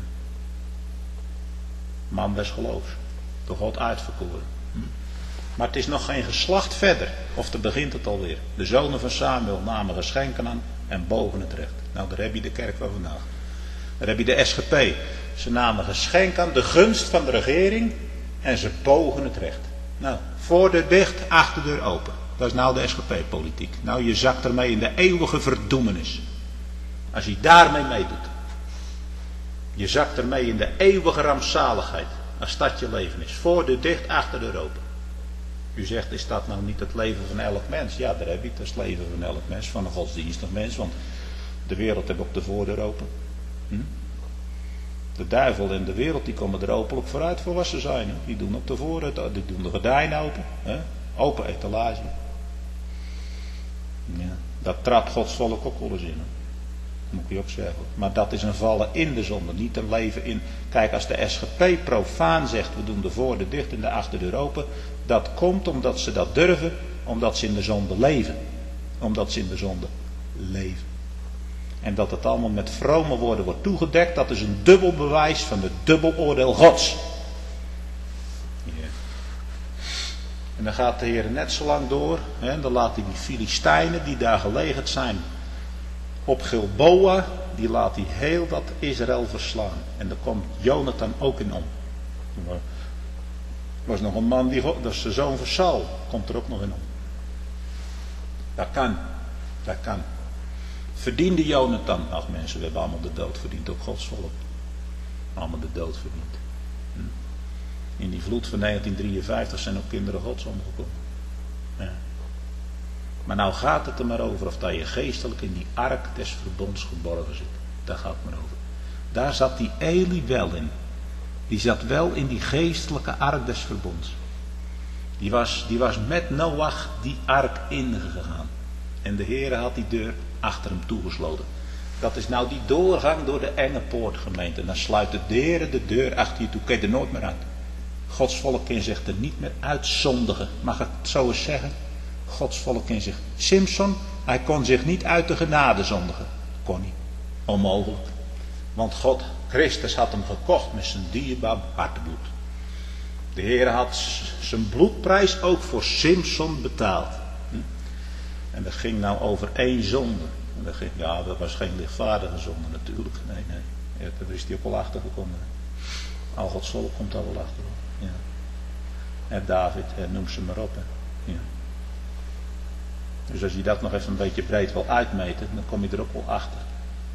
[SPEAKER 1] Man des geloofs. Door God uitverkoren. Hm? Maar het is nog geen geslacht verder. Of dan begint het alweer. De zonen van Samuel namen geschenken aan en bogen het recht. Nou, daar heb je de kerk van vandaag. Daar heb je de S G P. Ze namen geschenk aan, de gunst van de regering. En ze bogen het recht. Nou, voordeur dicht, achterdeur open. Dat is nou de S G P-politiek. Nou, je zakt ermee in de eeuwige verdoemenis. Als je daarmee meedoet. Je zakt ermee in de eeuwige rampzaligheid. Als dat je leven is. Voordeur dicht, achterdeur open. U zegt, is dat nou niet het leven van elk mens? Ja, daar heb je het. Dat is het leven van elk mens. Van een godsdienstig mens. Want de wereld heeft ook de voordeur open. Hm? De duivel en de wereld die komen er openlijk vooruit voor wat ze zijn. Hè? Die doen op de voordeur, die doen de gordijnen open. Hè? Open etalage. Ja, dat trapt Gods volk ook wel eens in. Hè? Moet je ook zeggen. Maar dat is een vallen in de zonde, niet een leven in. Kijk, als de S G P profaan zegt, we doen de voordeur dicht en de achterdeur open. Dat komt omdat ze dat durven, omdat ze in de zonde leven. Omdat ze in de zonde leven. En dat het allemaal met vrome woorden wordt toegedekt, dat is een dubbel bewijs van het dubbeloordeel Gods. Yeah. En dan gaat de Heer net zo lang door. Hè, dan laat hij die Filistijnen die daar gelegerd zijn op Gilboa, die laat hij heel dat Israël verslaan. En daar komt Jonathan ook in om. Er was nog een man, die, dat is de zoon van Saul, komt er ook nog in om. Dat kan, dat kan. Verdiende Jonathan, ach mensen, we hebben allemaal de dood verdiend, ook Gods volk. Allemaal de dood verdiend. In die vloed van negentien drieënvijftig zijn ook kinderen Gods omgekomen. Ja. Maar nou gaat het er maar over of dat je geestelijk in die ark des verbonds geborgen zit. Daar gaat het maar over. Daar zat die Eli wel in. Die zat wel in die geestelijke ark des verbonds. Die was, die was met Noach die ark ingegaan. En de Heere had die deur achter hem toegesloten. Dat is nou die doorgang door de enge poortgemeente. En dan sluit de Heere de deur achter je toe. Kun je er nooit meer uit. Gods volk kan zich er niet meer uitzondigen. Mag ik het zo eens zeggen? Gods volk kan zich. Simson, hij kon zich niet uit de genade zondigen. Kon niet. Onmogelijk. Want God, Christus had hem gekocht met zijn dierbaar hartebloed. De Heer had zijn bloedprijs ook voor Simson betaald. En dat ging nou over één zonde. En dat ging, ja, dat was geen lichtvaardige zonde natuurlijk. Nee, nee. Ja, daar is hij ook wel achter gekomen. Al Gods volk komt daar wel achter. Ja. En David, en noem ze maar op. Hè. Ja. Dus als je dat nog even een beetje breed wil uitmeten, dan kom je er ook wel achter.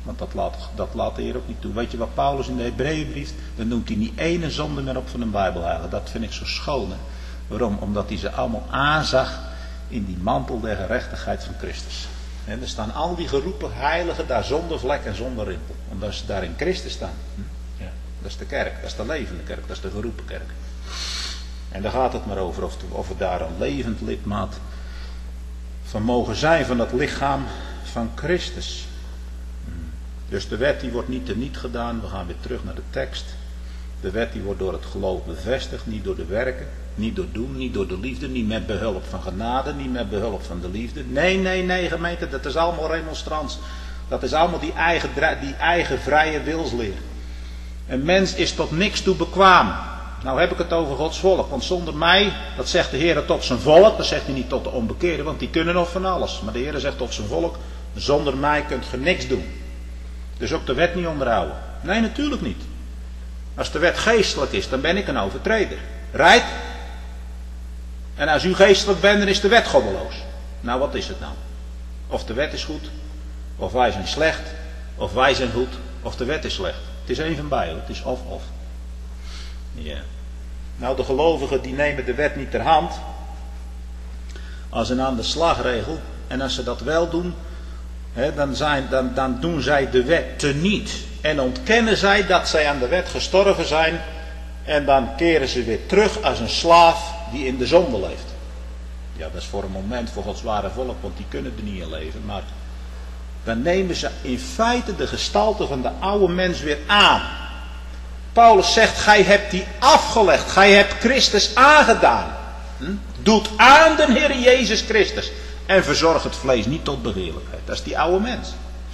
[SPEAKER 1] Want dat laat, dat laat de Heer ook niet toe. Weet je wat Paulus in de Hebreeënbrief, dan noemt hij niet ene zonde meer op van een Bijbelheilige. Dat vind ik zo schoon. Hè? Waarom? Omdat hij ze allemaal aanzag in die mantel der gerechtigheid van Christus. En er staan al die geroepen heiligen daar zonder vlek en zonder rimpel. Omdat ze daar in Christus staan. Hm? Ja. Dat is de kerk, dat is de levende kerk, dat is de geroepen kerk. En daar gaat het maar over of, of we daar een levend lidmaat van mogen zijn van het lichaam van Christus. Dus de wet die wordt niet teniet gedaan. We gaan weer terug naar de tekst. De wet die wordt door het geloof bevestigd. Niet door de werken. Niet door doen. Niet door de liefde. Niet met behulp van genade. Niet met behulp van de liefde. Nee, nee, nee gemeente. Dat is allemaal remonstrans. Dat is allemaal die eigen, die eigen vrije wilsleer. Een mens is tot niks toe bekwaam. Nou heb ik het over Gods volk. Want zonder mij, dat zegt de Heer tot zijn volk. Dat zegt hij niet tot de onbekeerden. Want die kunnen nog van alles. Maar de Heer zegt tot zijn volk. Zonder mij kunt je niks doen. Dus ook de wet niet onderhouden. Nee, natuurlijk niet. Als de wet geestelijk is, dan ben ik een overtreder. Right? En als u geestelijk bent, dan is de wet goddeloos. Nou, wat is het nou? Of de wet is goed, of wij zijn slecht, of wij zijn goed, of de wet is slecht. Het is één van beide, het is of of. Ja. Nou, de gelovigen die nemen de wet niet ter hand als een aan de slagregel. En als ze dat wel doen, He, dan, zijn, dan, dan doen zij de wet teniet. En ontkennen zij dat zij aan de wet gestorven zijn. En dan keren ze weer terug als een slaaf die in de zonde leeft. Ja, dat is voor een moment voor Gods ware volk, want die kunnen er niet in leven. Maar dan nemen ze in feite de gestalte van de oude mens weer aan. Paulus zegt, gij hebt die afgelegd. Gij hebt Christus aangedaan. Hm? Doet aan de Heer Jezus Christus. En verzorg het vlees niet tot begeerlijkheid. Dat is die oude mens.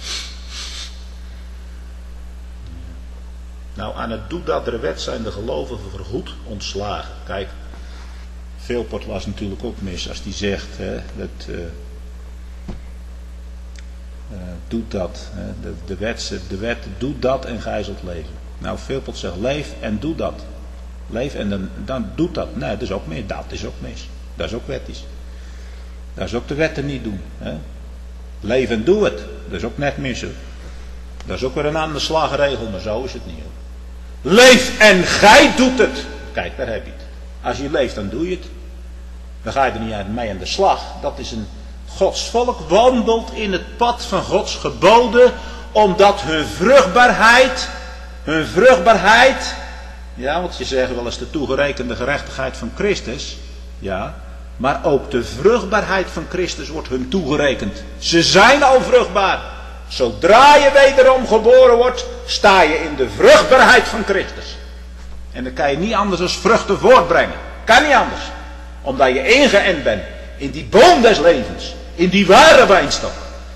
[SPEAKER 1] Nou, aan het doedadere wet zijn de gelovigen voorgoed ontslagen. Kijk, Veelport was natuurlijk ook mis als die zegt, hè, dat, uh, uh, doet dat. Hè, de, de, wet, de wet doet dat en gij zult leven. Nou, Veelport zegt, leef en doe dat. Leef en dan, dan doet dat. Nee, dat is ook mis. Dat is ook mis. Dat is ook wettisch. Dat is ook de wetten niet doen. Hè? Leef en doe het. Dat is ook net mis. Dat is ook weer een aan de slagregel, maar zo is het niet. Hoor. Leef en gij doet het. Kijk, daar heb je het. Als je leeft, dan doe je het. Dan ga je er niet mee aan de slag. Dat is een Gods volk wandelt in het pad van Gods geboden, omdat hun vruchtbaarheid, hun vruchtbaarheid, ja, want je zegt wel eens de toegerekende gerechtigheid van Christus, ja, maar ook de vruchtbaarheid van Christus wordt hun toegerekend. Ze zijn al vruchtbaar. Zodra je wederom geboren wordt, sta je in de vruchtbaarheid van Christus. En dan kan je niet anders dan vruchten voortbrengen. Kan niet anders. Omdat je ingeënt bent in die boom des levens. In die ware wijnstok.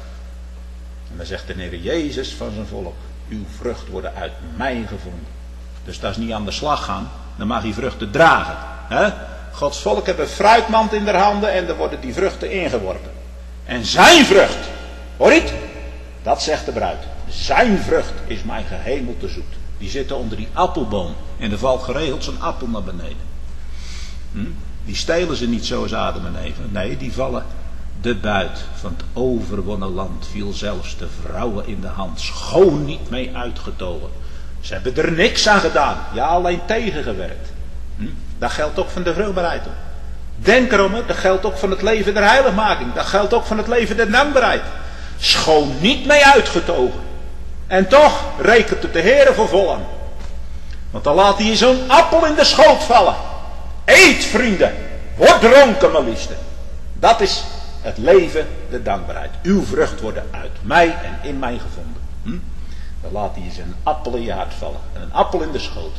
[SPEAKER 1] En dan zegt de Heer Jezus van zijn volk, uw vrucht worden uit mij gevonden. Dus dat is niet aan de slag gaan. Dan mag je vruchten dragen. He? Gods volk heeft een fruitmand in de handen en dan worden die vruchten ingeworpen. En zijn vrucht, hoor je het? Dat zegt de bruid. Zijn vrucht is mijn gehemelte zoet. Die zitten onder die appelboom. En er valt geregeld zo'n appel naar beneden. Hm? Die stelen ze niet zoals Adam en Eva. Nee, die vallen. De buit van het overwonnen land viel zelfs de vrouwen in de hand. Schoon niet mee uitgetogen. Ze hebben er niks aan gedaan. Ja, alleen tegengewerkt. Hm? Dat geldt ook van de vruchtbaarheid. Denk erom, dat geldt ook van het leven der heiligmaking. Dat geldt ook van het leven der dankbaarheid. Schoon niet mee uitgetogen. En toch rekent het de Heere voor vol aan. Want dan laat hij zo'n appel in de schoot vallen. Eet, vrienden. Word dronken, mijn liefste. Dat is het leven, de dankbaarheid. Uw vrucht worden uit mij en in mij gevonden. Hm? Dan laat hij zijn appel in je hart vallen. En een appel in de schoot.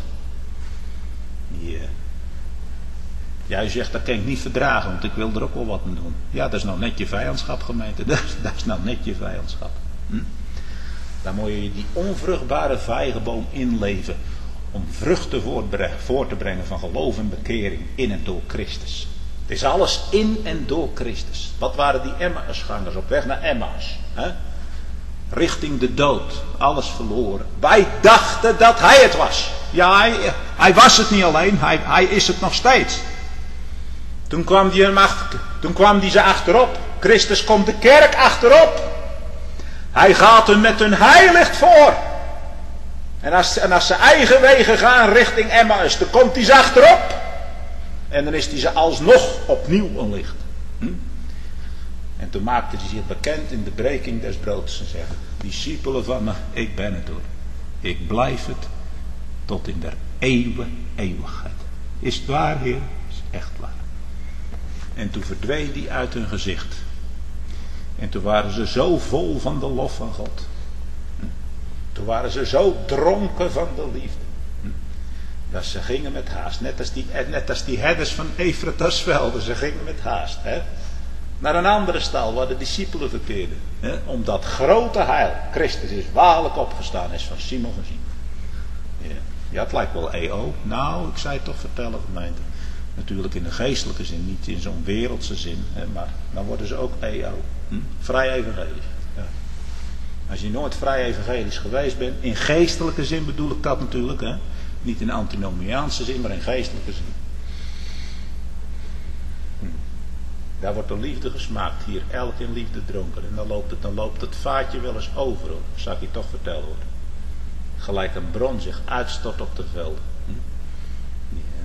[SPEAKER 1] Yeah. Ja, u zegt, dat kan ik niet verdragen, want ik wil er ook wel wat aan doen. Ja, dat is nou net je vijandschap, gemeente. Dat is, dat is nou net je vijandschap. Hm? Dan moet je die onvruchtbare vijgenboom inleven. Om vruchten voor te brengen van geloof en bekering in en door Christus. Het is alles in en door Christus. Wat waren die Emmausgangers op weg naar Emmaus? Hè? Richting de dood. Alles verloren. Wij dachten dat hij het was. Ja, hij, hij was het niet alleen. Hij, hij is het nog steeds. Toen kwam, die hem achter, toen kwam die ze achterop. Christus komt de kerk achterop. Hij gaat hun met hun heiligt voor. En als, en als ze eigen wegen gaan richting Emmaus, dan komt hij ze achterop. En dan is hij ze alsnog opnieuw een licht. Hm? En toen maakte hij zich bekend in de breking des broods en zegt: discipelen van me, ik ben het hoor. Ik blijf het tot in der eeuwen eeuwigheid. Is het waar, Heer? Is echt waar. En toen verdween die uit hun gezicht. En toen waren ze zo vol van de lof van God. Toen waren ze zo dronken van de liefde. Dat ze gingen met haast. Net als die, net als die herders van Efratas velden. Ze gingen met haast. Hè? Naar een andere stal waar de discipelen verkeerden. Hè? Om dat grote heil. Christus is waarlijk opgestaan is van Simon van Simon. Ja. Ja, het lijkt wel E O. Nou, ik zei het toch vertellen, gemeente. Natuurlijk in de geestelijke zin, niet in zo'n wereldse zin. Hè, maar dan worden ze ook E O. Hm? Vrij evangelisch. Ja. Als je nooit vrij evangelisch geweest bent, in geestelijke zin bedoel ik dat natuurlijk. Hè? Niet in antinomiaanse zin, maar in geestelijke zin. Hm. Daar wordt de liefde gesmaakt. Hier elk in liefde dronken. En dan loopt het, dan loopt het vaatje wel eens over. Dat zal ik je toch vertellen worden. Gelijk een bron zich uitstort op de velden. Hm? Ja.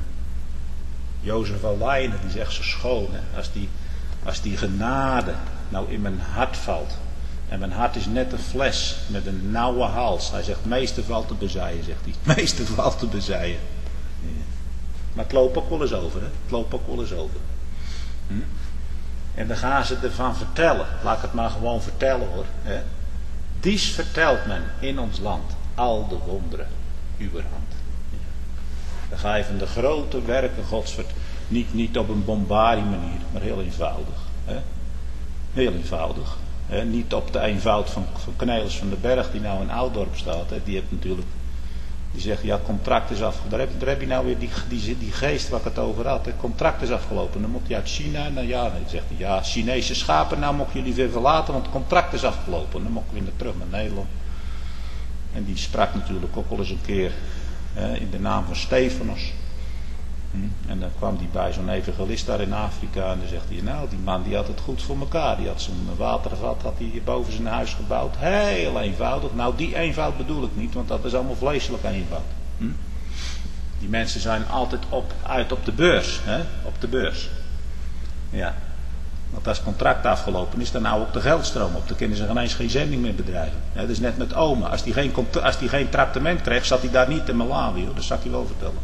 [SPEAKER 1] Jozef Alleine, die zegt zo schoon. Hè? Als, die, als die genade nou in mijn hart valt. En mijn hart is net een fles met een nauwe hals. Hij zegt, het meeste valt te bezijen, zegt hij. Het meeste valt te bezijen. Ja. Maar het loopt ook wel eens over. Hè? Het loopt ook wel eens over. Hm? En dan gaan ze ervan vertellen. Laat ik het maar gewoon vertellen hoor. Hè? Dies vertelt men in ons land. Al de wonderen uwerhand. Ja. Dan ga je van de grote werken Gods vertellen. Niet, niet op een bombardie manier, maar heel eenvoudig. Hè? Heel eenvoudig. Hè? Niet op de eenvoud van, van Cornelis van den Berg die nou in Ouddorp staat. Hè? Die heeft natuurlijk, die zegt ja, het contract is afgelopen. Daar heb, daar heb je nou weer die, die, die geest waar ik het over had. Het contract is afgelopen. Dan moet hij uit China. Nou ja, dan zegt hij ja, Chinese schapen, nou mogen jullie weer verlaten, want het contract is afgelopen. Dan mogen we weer terug naar Nederland. En die sprak natuurlijk ook wel eens een keer hè, in de naam van Stefanos. Hm? En dan kwam hij bij zo'n evangelist daar in Afrika en dan zegt hij, nou die man die had het goed voor elkaar. Die had zo'n watervat, had hij boven zijn huis gebouwd. Heel eenvoudig. Nou die eenvoud bedoel ik niet, want dat is allemaal vleeselijk eenvoud. Hm? Die mensen zijn altijd op, uit op de beurs. Hè? Op de beurs. Ja. Want als het contract afgelopen is, dan nou ook de geldstroom op. Dan kunnen ze ineens geen zending meer bedrijven. Ja, dat is net met oma. Als die geen, als die geen tractement kreeg, zat hij daar niet in Malawi. Hoor. Dat zal ik je wel vertellen.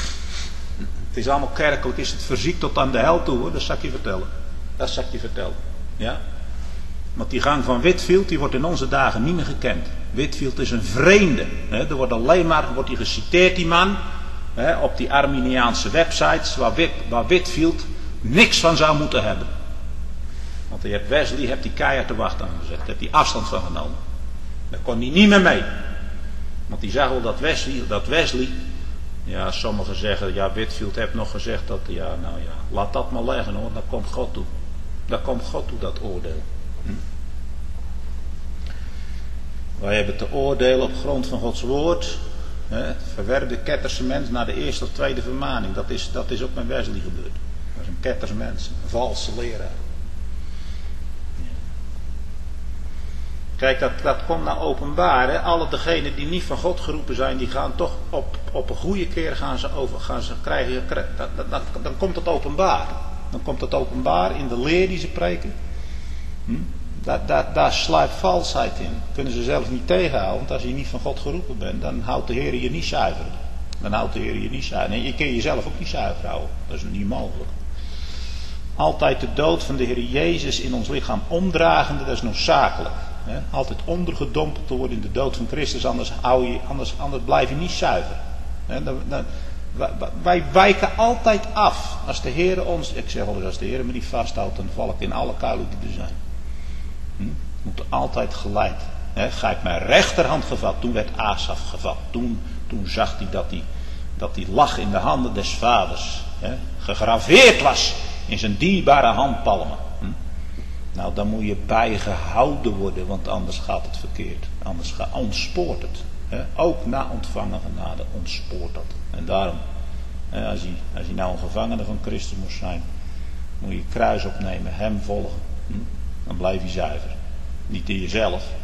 [SPEAKER 1] Het is allemaal kerkelijk, is het verziekt tot aan de hel toe. Hoor. Dat zal ik je vertellen. Dat zal ik je vertellen. Ja? Want die gang van Whitefield, die wordt in onze dagen niet meer gekend. Whitefield is een vreemde. Hè. Er wordt alleen maar wordt die geciteerd, die man. Hè, op die Arminiaanse websites, waar, Whit, waar Whitefield niks van zou moeten hebben. Want je hebt Wesley, hebt die keihard te wachten aangezet. Daar heeft hij afstand van genomen. Daar kon hij niet meer mee. Want die zag wel dat Wesley, dat Wesley. Ja, sommigen zeggen, ja, Whitefield heeft nog gezegd dat, ja, nou ja, laat dat maar leggen hoor, daar komt God toe. Daar komt God toe, dat oordeel. Hm? Wij hebben te oordelen op grond van Gods woord. Hè, het verwerpde ketterse mens naar de eerste of tweede vermaning. Dat is, dat is ook met Wesley gebeurd. Dat is een ketterse mens, een valse leraar. Kijk, dat, dat komt nou openbaar. Hè? Alle degenen die niet van God geroepen zijn, die gaan toch op, op een goede keer gaan ze over, gaan ze krijgen. Dat, dat, dat, dan komt het openbaar. Dan komt het openbaar in de leer die ze preken. Hm? Daar, daar, daar sluipt valsheid in. Kunnen ze zelf niet tegenhouden. Want als je niet van God geroepen bent, dan houdt de Heer je niet zuiver. Dan houdt de Heer je niet zuiver. Nee, je kunt jezelf ook niet zuiver houden. Dat is niet mogelijk. Altijd de dood van de Heer Jezus in ons lichaam omdragende, dat is noodzakelijk. He, altijd ondergedompeld te worden in de dood van Christus, anders, hou je, anders, anders blijf je niet zuiver. He, dan, dan, wij, wij wijken altijd af. Als de Heer ons, ik zeg wel eens, als de Heer me niet vasthoudt, dan val ik in alle kuilen die er zijn. Hm? Moet altijd geleid. He, ga ik mijn rechterhand gevat, toen werd Asaf gevat. Toen, toen zag hij dat hij dat hij lag in de handen des vaders. He, gegraveerd was in zijn dierbare handpalmen. Hm? Nou, dan moet je bijgehouden worden, want anders gaat het verkeerd. Anders gaat, ontspoort het. Hè? Ook na ontvangen genade ontspoort dat. En daarom, hè, als, je, als je nou een gevangene van Christus moest zijn, moet je je kruis opnemen, hem volgen. Hm? Dan blijf je zuiver. Niet in jezelf,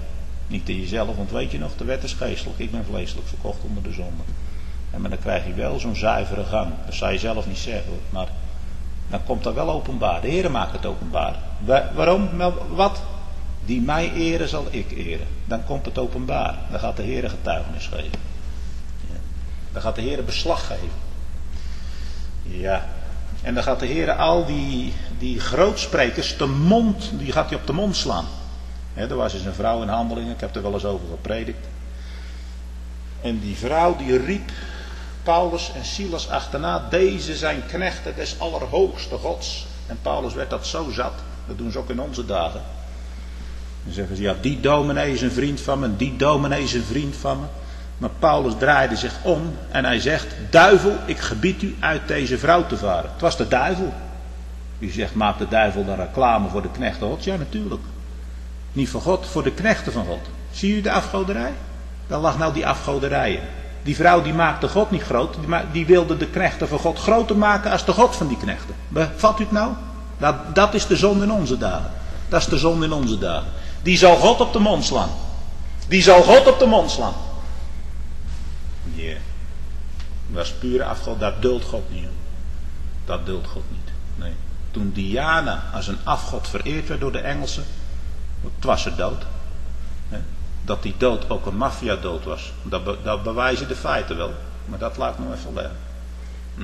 [SPEAKER 1] Niet in jezelf, want weet je nog, de wet is geestelijk. Ik ben vleeselijk verkocht onder de zonde. En maar dan krijg je wel zo'n zuivere gang. Dat zou je zelf niet zeggen, maar dan komt dat wel openbaar. De Heer maakt het openbaar. Wa- waarom? Nou, wat? Die mij eren, zal ik eren. Dan komt het openbaar. Dan gaat de Heer getuigenis geven. Ja. Dan gaat de Heer beslag geven. Ja. En dan gaat de Heer al die, die grootsprekers de mond, die gaat hij op de mond slaan. He, er was eens een vrouw in Handelingen, ik heb er wel eens over gepredikt. En die vrouw die riep Paulus en Silas achterna, deze zijn knechten des allerhoogste gods. En Paulus werd dat zo zat, dat doen ze ook in onze dagen. Dan zeggen ze, ja, die dominee is een vriend van me, en die dominee is een vriend van me. Maar Paulus draaide zich om en hij zegt, duivel, ik gebied u uit deze vrouw te varen. Het was de duivel. U zegt, maakt de duivel dan reclame voor de knechten gods? Ja, natuurlijk. Niet voor God, voor de knechten van God. Zie u de afgoderij? Daar lag nou die afgoderij in. Die vrouw die maakte God niet groot, die, ma- die wilde de knechten van God groter maken als de God van die knechten. Bevat u het nou? Dat, dat is de zonde in onze dagen. Dat is de zonde in onze dagen. Die zal God op de mond slaan. Die zal God op de mond slaan. Nee. Dat is pure afgod, dat duldt God niet. Dat duldt God niet. Nee. Toen Diana als een afgod vereerd werd door de Engelsen, het was ze dood. Dat die dood ook een maffia-dood was, dat, be, dat bewijzen de feiten wel. Maar dat laat ik nog even leggen. Hm?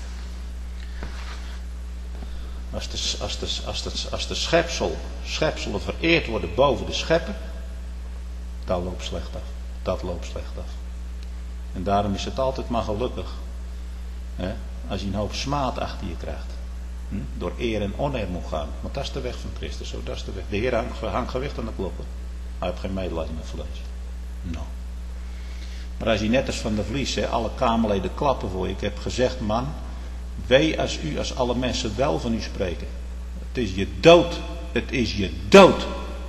[SPEAKER 1] Als, de, als, de, als, de, als de schepsel, schepselen vereerd worden boven de schepper, dat loopt slecht af. Dat loopt slecht af. En daarom is het altijd maar gelukkig. Hè? Als je een hoop smaad achter je krijgt. Hm? Door eer en oneer moet gaan. Want dat is de weg van Christus. Zo, dat is de weg. De Heer hangt, hangt gewicht aan de kloppen. Hij heeft geen medelijden met vlees. Nou. Maar als je net als van de Vlies, hè, alle kamerleden klappen voor je. Ik heb gezegd, man, wee als u, als alle mensen wel van u spreken. Het is je dood. Het is je dood.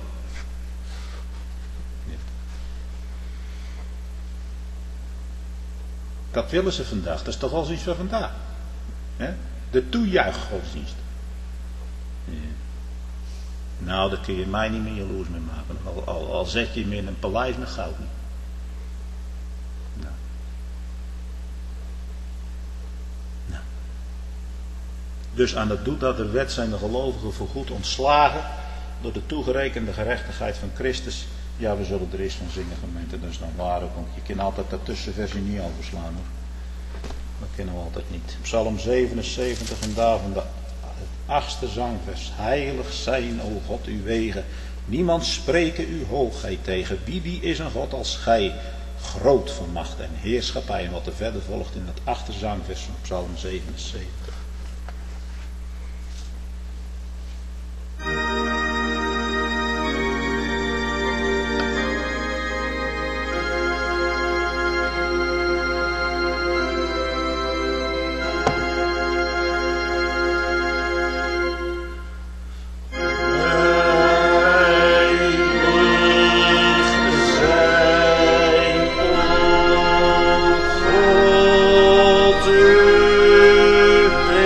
[SPEAKER 1] Dat willen ze vandaag. Dat is toch al zoiets van vandaag. Hè? De toejuichgodsdienst. Ja. Nou, daar kun je mij niet meer jaloers mee maken. Al, al, al zet je me in een paleis met goud. Nou. Nou. Dus aan het doet dat de wet zijn de gelovigen voorgoed ontslagen door de toegerekende gerechtigheid van Christus. Ja, we zullen er eens van zingen, gemeente. Dat is dan waar ook, want je kan altijd dat tussenversie niet overslaan, hoor. Dat kennen we altijd niet. Psalm zevenenzeventig en daarvan de achtste zangvers. Heilig zijn, o God, uw wegen. Niemand spreken uw hoogheid tegen. Wie die is een God als gij. Groot van macht en heerschappij. En wat er verder volgt in het achtste zangvers van Psalm zevenenzeventig.
[SPEAKER 2] Heilig zijn, o God, uw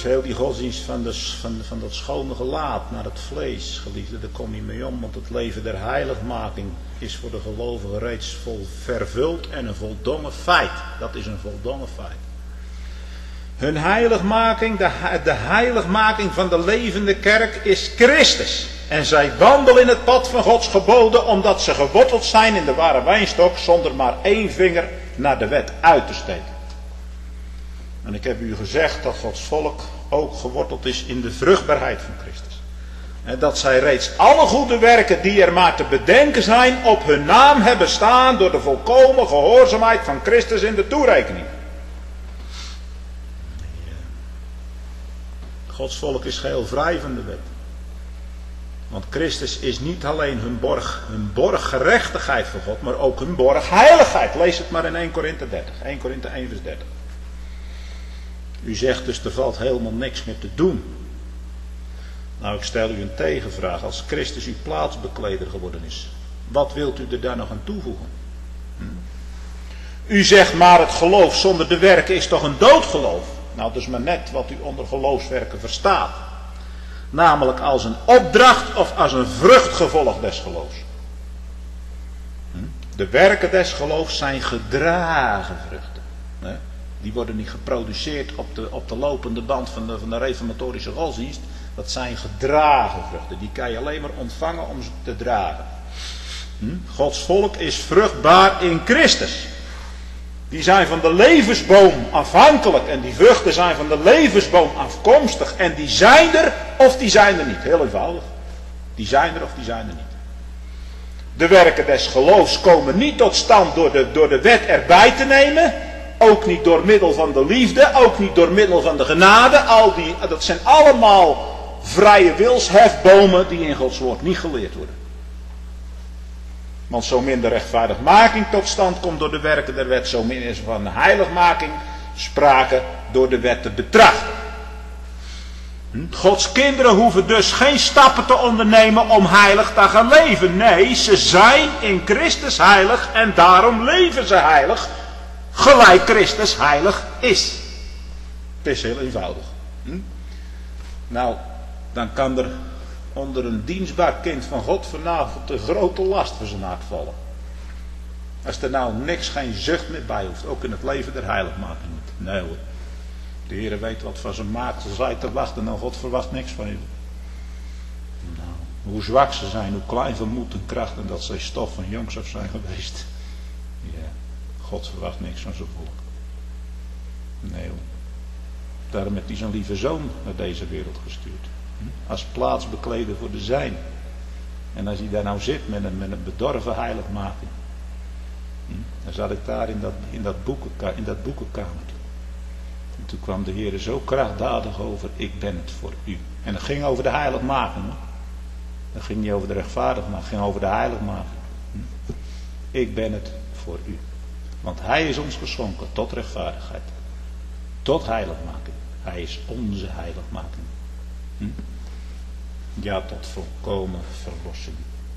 [SPEAKER 1] Heel die godsdienst van, de, van, van dat schone gelaat naar het vlees, geliefde, daar kom je mee om. Want het leven der heiligmaking is voor de gelovigen reeds vol vervuld en een voldongen feit. Dat is een voldongen feit. Hun heiligmaking, de, de heiligmaking van de levende kerk is Christus. En zij wandelen in het pad van Gods geboden omdat ze geworteld zijn in de ware wijnstok zonder maar één vinger naar de wet uit te steken. En ik heb u gezegd dat Gods volk ook geworteld is in de vruchtbaarheid van Christus. En dat zij reeds alle goede werken die er maar te bedenken zijn op hun naam hebben staan door de volkomen gehoorzaamheid van Christus in de toerekening. Gods volk is geheel vrij van de wet. Want Christus is niet alleen hun borg, hun borg gerechtigheid voor God, maar ook hun borg heiligheid. Lees het maar in Eerste Korinthe dertig. Eerste Korinthe één vers dertig. U zegt dus er valt helemaal niks meer te doen. Nou, ik stel u een tegenvraag. Als Christus uw plaatsbekleder geworden is, wat wilt u er daar nog aan toevoegen? Hm? U zegt maar het geloof zonder de werken is toch een doodgeloof? Nou, dat is maar net wat u onder geloofswerken verstaat. Namelijk als een opdracht of als een vruchtgevolg des geloofs. Hm? De werken des geloofs zijn gedragen vruchten. Hè? Die worden niet geproduceerd op de, op de lopende band van de, van de reformatorische godsdienst. Dat zijn gedragen vruchten. Die kan je alleen maar ontvangen om ze te dragen. Hm? Gods volk is vruchtbaar in Christus. Die zijn van de levensboom afhankelijk. En die vruchten zijn van de levensboom afkomstig. En die zijn er of die zijn er niet. Heel eenvoudig. Die zijn er of die zijn er niet. De werken des geloofs komen niet tot stand door de, door de wet erbij te nemen. Ook niet door middel van de liefde. Ook niet door middel van de genade. Al die, dat zijn allemaal vrije wilshefbomen die in Gods woord niet geleerd worden. Want zo min de rechtvaardigmaking tot stand komt door de werken der wet, zo min is van de heiligmaking sprake door de wet te betrachten. Gods kinderen hoeven dus geen stappen te ondernemen om heilig te gaan leven. Nee, ze zijn in Christus heilig en daarom leven ze heilig, gelijk Christus heilig is. Het is heel eenvoudig. Hm? Nou, dan kan er onder een dienstbaar kind van God vanavond een grote last voor zijn hart vallen. Als er nou niks, geen zucht meer bij hoeft, ook in het leven der heiligmaking niet. Nee hoor. De Heer weet wat van zijn maagd zij te wachten, nou God verwacht niks van je. Nou, hoe zwak ze zijn, hoe klein van moed en kracht en dat zij stof van jongs af zijn geweest. Ja, God verwacht niks van zijn volk. Nee hoor. Daarom heeft hij zijn lieve zoon naar deze wereld gestuurd. Als plaatsbekleder voor de zijn. En als hij daar nou zit met een, met een bedorven heiligmaking. Dan zat ik daar in dat, in dat, boekenka, in dat boekenkamertje. En toen kwam de Heer zo krachtdadig over. Ik ben het voor u. En dat ging over de heiligmaking. Dat ging niet over de rechtvaardigmaking. Het ging over de heiligmaking. Ik ben het voor u. Want hij is ons geschonken tot rechtvaardigheid. Tot heiligmaking. Hij is onze heiligmaking. Hm? Ja, tot volkomen verlossing.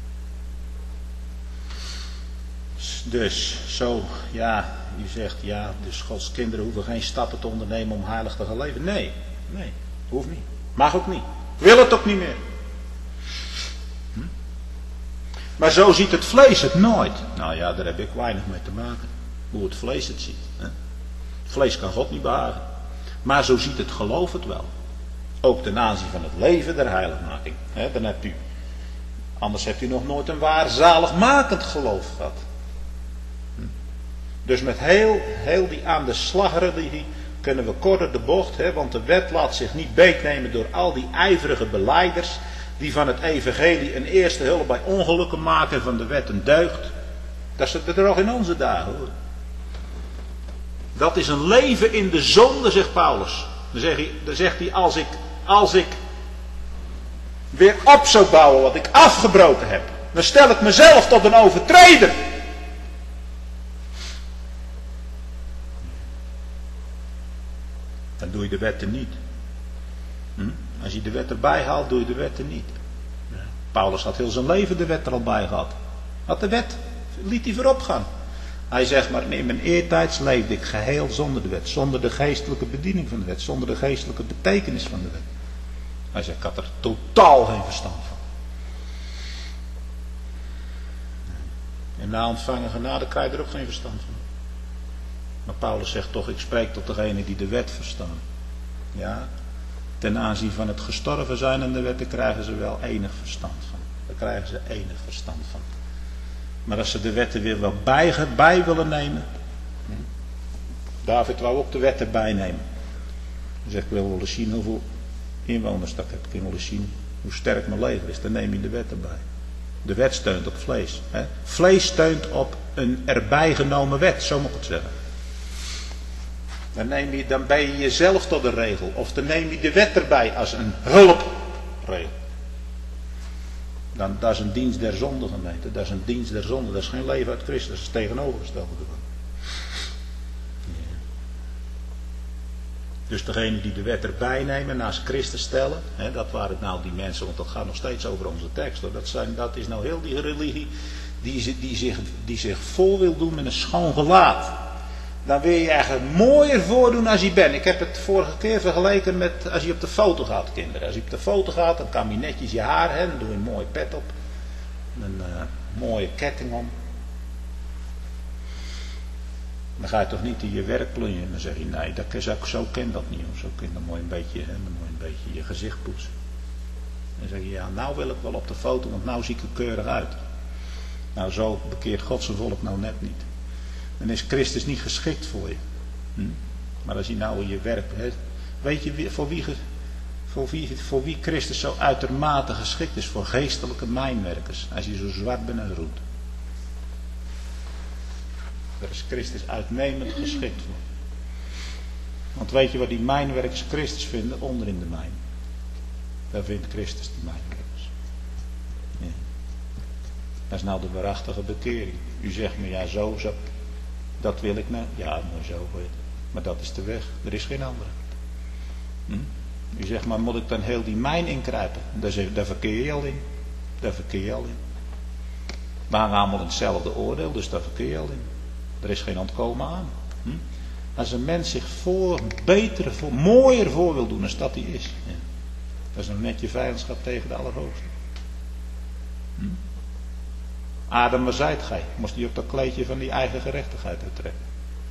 [SPEAKER 1] Dus, zo, ja, u zegt, ja, dus Gods kinderen hoeven geen stappen te ondernemen om heilig te gaan leven. Nee, nee, hoeft niet. Mag ook niet. Wil het ook niet meer. Hm? Maar zo ziet het vlees het nooit. Nou ja, daar heb ik weinig mee te maken. Hoe het vlees het ziet. Hè? Het vlees kan God niet behagen. Maar zo ziet het geloof het wel. Ook ten aanzien van het leven der heiligmaking. He, dan hebt u, anders hebt u nog nooit een waar zaligmakend geloof gehad. Hm. Dus met heel, heel die aan de slagreligie kunnen we korter de bocht. He, want de wet laat zich niet beetnemen door al die ijverige belijders. Die van het evangelie een eerste hulp bij ongelukken maken van de wet een deugd. Dat is het er nog in onze dagen hoor. Dat is een leven in de zonde, zegt Paulus. Dan zegt hij, dan zegt hij als ik... Als ik weer op zou bouwen wat ik afgebroken heb, dan stel ik mezelf tot een overtreder. Dan doe je de wetten niet. Hm? Als je de wet erbij haalt, doe je de wetten niet. Paulus had heel zijn leven de wet er al bij gehad. Had de wet, liet hij voorop gaan. Hij zegt maar, in mijn eertijds leefde ik geheel zonder de wet. Zonder de geestelijke bediening van de wet. Zonder de geestelijke betekenis van de wet. Hij zegt, ik had er totaal geen verstand van. En na ontvangen genade krijg je er ook geen verstand van. Maar Paulus zegt toch, ik spreek tot degene die de wet verstaan. Ja, ten aanzien van het gestorven zijn aan de wet, daar krijgen ze wel enig verstand van. Daar krijgen ze enig verstand van. Maar als ze de wetten weer wel bij, bij willen nemen. Hm? David wou ook de wet erbij nemen. Hij zegt, ik wil wel eens zien hoeveel inwoners dat heb. Ik wil eens zien hoe sterk mijn leger is. Dan neem je de wet erbij. De wet steunt op vlees. Hè? Vlees steunt op een erbij genomen wet, zo moet ik het zeggen. Dan, neem je, dan ben je jezelf tot een regel. Of dan neem je de wet erbij als een hulpregel. Dan, dat is een dienst der zonde, gemeente. Dat is een dienst der zonde. Dat is geen leven uit Christus. Dat is het tegenovergestelde ervan. Ja. Dus degene die de wet erbij nemen, naast Christus stellen. Hè, dat waren nou die mensen, want dat gaat nog steeds over onze tekst. Hoor. Dat, zijn, dat is nou heel die religie die, die, zich, die zich vol wil doen met een schoon gelaat. Dan wil je eigenlijk mooier voordoen als je bent. Ik heb het vorige keer vergeleken met als je op de foto gaat, kinderen. Als je op de foto gaat, dan kam je netjes je haar, hè, dan doe je een mooie pet op. Een uh, mooie ketting om. Dan ga je toch niet in je werk plunjen. Dan zeg je, nee, dat, zo, zo ken dat niet. Zo kun je dan mooi een beetje, hè, dan mooi een beetje je gezicht poetsen. Dan zeg je, ja, nou wil ik wel op de foto, want nou zie ik er keurig uit. Nou, zo bekeert God zijn volk nou net niet. Dan is Christus niet geschikt voor je. Hm? Maar als je nou in je werk... He, weet je voor wie, voor, wie, voor wie Christus zo uitermate geschikt is? Voor geestelijke mijnwerkers. Als je zo zwart bent als roet. Daar is Christus uitnemend geschikt voor. Want weet je wat die mijnwerkers Christus vinden? Onder in de mijn. Daar vindt Christus de mijnwerkers. Ja. Dat is nou de waarachtige bekering. U zegt me, ja zo, zo. Dat wil ik nou. Ja, maar zo. Maar dat is de weg. Er is geen andere. Hm? U zegt, maar moet ik dan heel die mijn inkruipen? Daar, daar verkeer je al in. Daar verkeer je al in. We hangen allemaal in hetzelfde oordeel, dus daar verkeer je al in. Er is geen ontkomen aan. Hm? Als een mens zich voor, beter, voor, mooier voor wil doen dan dat hij is. Ja. Dat is een netje vijandschap tegen de Allerhoogste. Hm? Adam, waar zijt gij? Moest hij ook dat kleedje van die eigen gerechtigheid uittrekken.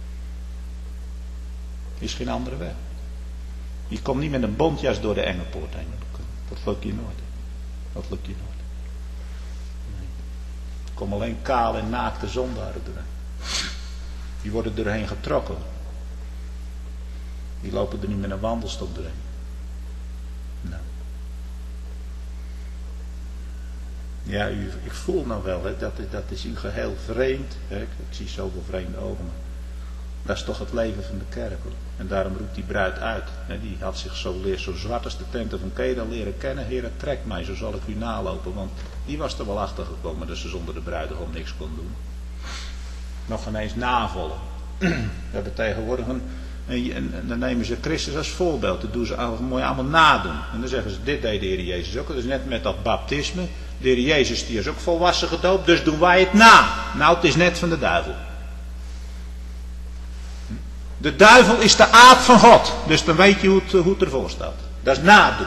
[SPEAKER 1] Er is geen andere weg. Je komt niet met een bontjas door de engelpoort heen. Dat lukt je nooit. Dat lukt je nooit. Nee. Er komen alleen kale en naakte zondaren doorheen. Die worden doorheen getrokken. Die lopen er niet met een wandelstok doorheen. Nou. Ja, u, ik voel nou wel, hè, dat, dat is u geheel vreemd. Hè. Ik, ik zie zoveel vreemde ogen. Maar dat is toch het leven van de kerk. Hoor. En daarom roept die bruid uit. Hè. Die had zich zo, leer, zo zwart als de tenten van Kedar leren kennen. Heer, trek mij, zo zal ik u nalopen. Want die was er wel achter gekomen dat ze zonder de bruidegom niks kon doen. Nog ineens navolgen. We hebben tegenwoordig een... En, en, en dan nemen ze Christus als voorbeeld. Dat doen ze allemaal, mooi allemaal nadoen. En dan zeggen ze, dit deed de Heer Jezus ook. Dat is net met dat baptisme. De Heer Jezus die is ook volwassen gedoopt. Dus doen wij het na. Nou, het is net van de duivel. De duivel is de aard van God. Dus dan weet je hoe het, hoe het ervoor staat. Dat is nadoen.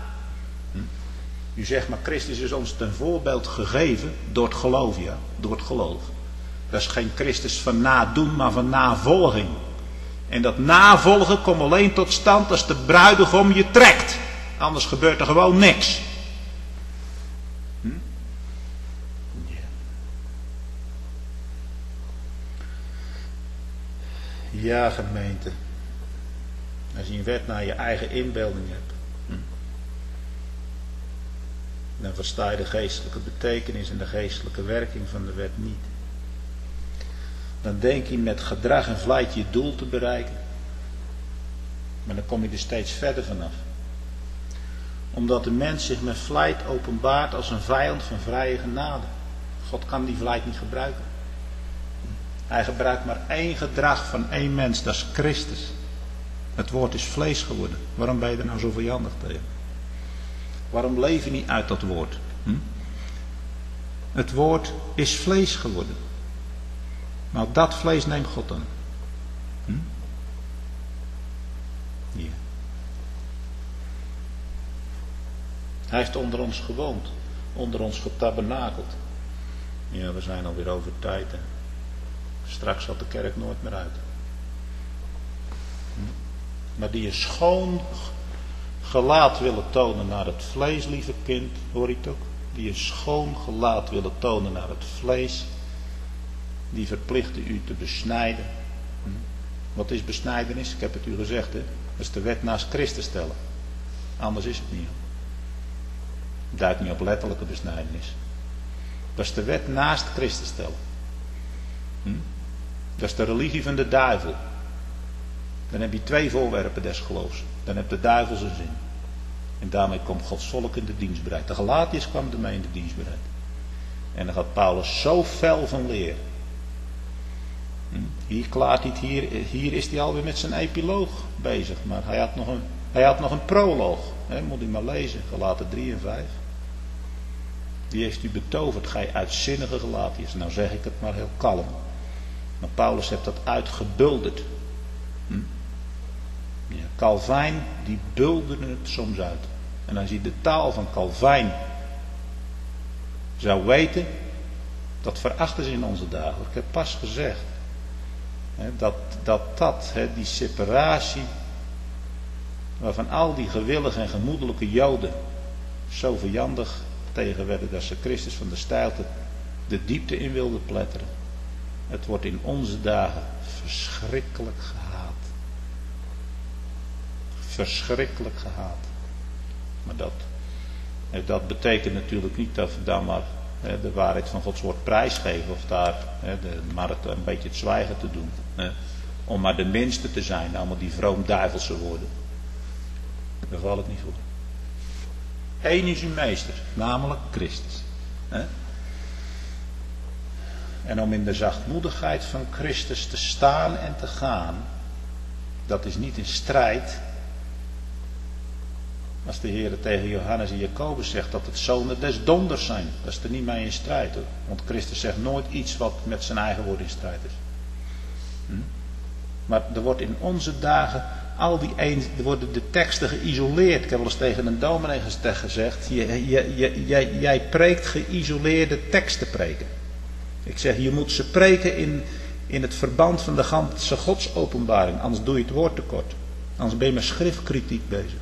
[SPEAKER 1] U zegt, maar Christus is ons ten voorbeeld gegeven. Door het geloof, ja. Door het geloof. Dat is geen Christus van nadoen, maar van navolging. En dat navolgen komt alleen tot stand als de bruidegom je trekt. Anders gebeurt er gewoon niks. Hm? Ja. Ja, gemeente. Als je een wet naar je eigen inbeelding hebt. Hm? Dan versta je de geestelijke betekenis en de geestelijke werking van de wet niet. Dan denk je met gedrag en vlijt je doel te bereiken. Maar dan kom je er steeds verder vanaf. Omdat de mens zich met vlijt openbaart als een vijand van vrije genade. God kan die vlijt niet gebruiken. Hij gebruikt maar één gedrag van één mens, dat is Christus. Het woord is vlees geworden. Waarom ben je er nou zo vijandig tegen? Waarom leef je niet uit dat woord? Hm? Het woord is vlees geworden. Maar dat vlees neemt God dan. Hm? Ja. Hij heeft onder ons gewoond. Onder ons getabernakeld. Ja, we zijn alweer over tijd. Hè. Straks zal de kerk nooit meer uit. Hm? Maar die een schoon gelaat willen tonen naar het vlees, lieve kind, hoor je het ook? Die een schoon gelaat willen tonen naar het vlees, die verplichten u te besnijden. Hm? Wat is besnijdenis? Ik heb het u gezegd, hè? Dat is de wet naast Christus stellen. Anders is het niet. Het duidt niet op letterlijke besnijdenis. Dat is de wet naast Christus stellen. Hm? Dat is de religie van de duivel. Dan heb je twee voorwerpen des geloofs. Dan heb de duivel zijn zin. En daarmee komt Gods volk in de dienstbaarheid. De Galatiërs kwam ermee in de dienstbaarheid. En dan gaat Paulus zo fel van leren. Hm? Hier klaart hij het, hier, hier is hij alweer met zijn epiloog bezig. Maar hij had nog een, hij had nog een proloog. He, moet u maar lezen. Galaten drie en vijf. Die heeft u betoverd, gij uitzinnige Galatiërs. Nou zeg ik het maar heel kalm. Maar Paulus heeft dat uitgebulderd. Hm? Ja, Calvijn, die bulderde het soms uit. En als je de taal van Calvijn zou weten, dat verachten ze in onze dagen. Ik heb pas gezegd, hè, dat dat, dat hè, die separatie, waarvan al die gewillige en gemoedelijke Joden zo vijandig tegen werden, dat ze Christus van de steilte de diepte in wilden pletteren. Het wordt in onze dagen verschrikkelijk gehaat. Verschrikkelijk gehaat. Maar dat, dat betekent natuurlijk niet dat we dan maar hè, de waarheid van Gods woord prijsgeven. Of daar hè, de, maar het, een beetje het zwijgen te doen. Hè, om maar de minste te zijn. Allemaal die vroom duivelse woorden. Daar val ik niet voor. Eén is uw meester. Namelijk Christus. Hè? En om in de zachtmoedigheid van Christus te staan en te gaan. Dat is niet in strijd. Als de Heer tegen Johannes en Jacobus zegt dat het zonen des donders zijn. Dat is er niet mee in strijd hoor. Want Christus zegt nooit iets wat met zijn eigen woord in strijd is. Hm? Maar er wordt in onze dagen al die een, er worden de teksten geïsoleerd. Ik heb wel eens tegen een dominee gezegd. Je, je, je, jij, jij preekt geïsoleerde teksten preken. Ik zeg je moet ze preken in, in het verband van de ganse godsopenbaring. Anders doe je het woord tekort. Anders ben je met schriftkritiek bezig.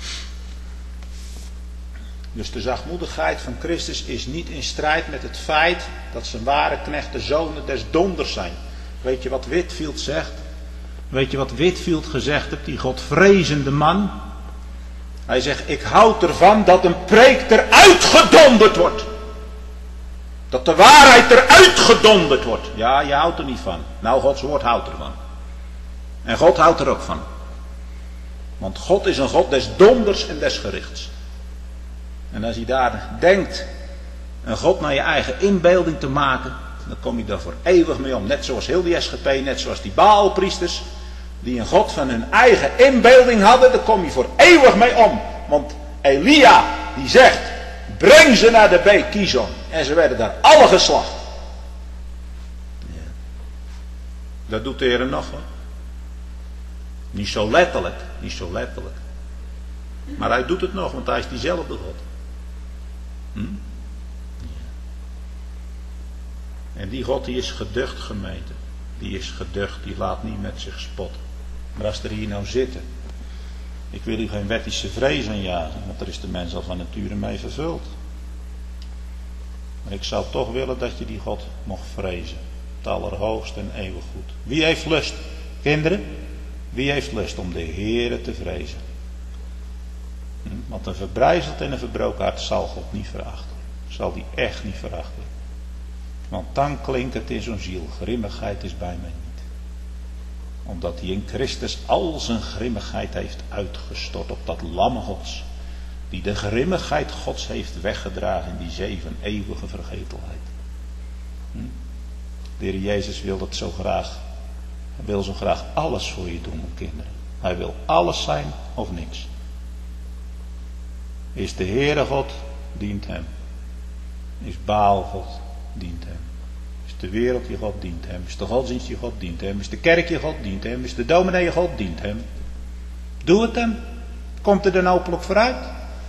[SPEAKER 1] Dus de zachtmoedigheid van Christus is niet in strijd met het feit dat zijn ware knechten zonen des donders zijn. Weet je wat Whitefield zegt? Weet je wat Whitefield gezegd heeft, die godvrezende man? Hij zegt, ik houd ervan dat een preek eruit gedonderd wordt. Dat de waarheid eruit gedonderd wordt. Ja, je houdt er niet van. Nou, Gods woord houdt ervan. En God houdt er ook van. Want God is een God des donders en des gerichts. En als je daar denkt een God naar je eigen inbeelding te maken, dan kom je daar voor eeuwig mee om. Net zoals heel die S G P, net zoals die Baalpriesters, die een God van hun eigen inbeelding hadden, daar kom je voor eeuwig mee om. Want Elia, die zegt, breng ze naar de beek Kizon. En ze werden daar alle geslacht. Ja. Dat doet de Heer nog hoor. Niet zo letterlijk, niet zo letterlijk. Maar hij doet het nog, want hij is diezelfde God. Hm? Ja. En die God die is geducht gemeten. Die is geducht, die laat niet met zich spotten. Maar als er hier nou zitten. Ik wil u geen wettische vrees aanjagen, want daar is de mens al van nature mee vervuld. Maar ik zou toch willen dat je die God mocht vrezen. Het allerhoogste en eeuwig goed. Wie heeft lust? Kinderen? Wie heeft lust om de Heere te vrezen? Hm? Want een verbrijzeld en een verbroken hart zal God niet verachten. Zal die echt niet verachten. Want dan klinkt het in zo'n ziel. Grimmigheid is bij mij niet. Omdat hij in Christus al zijn grimmigheid heeft uitgestort op dat lam Gods. Die de grimmigheid Gods heeft weggedragen in die zee van eeuwige vergetelheid. Hm? De Heer Jezus wil dat zo graag. Hij wil zo graag alles voor je doen, mijn kinderen. Hij wil alles zijn of niks. Is de Heere God, dient hem. Is Baal God, dient hem. Is de wereld je God dient hem, is de godsdienst je God dient hem, is de kerk je God dient hem, is de dominee je God dient hem. Doe het hem. Komt er dan hopelijk vooruit?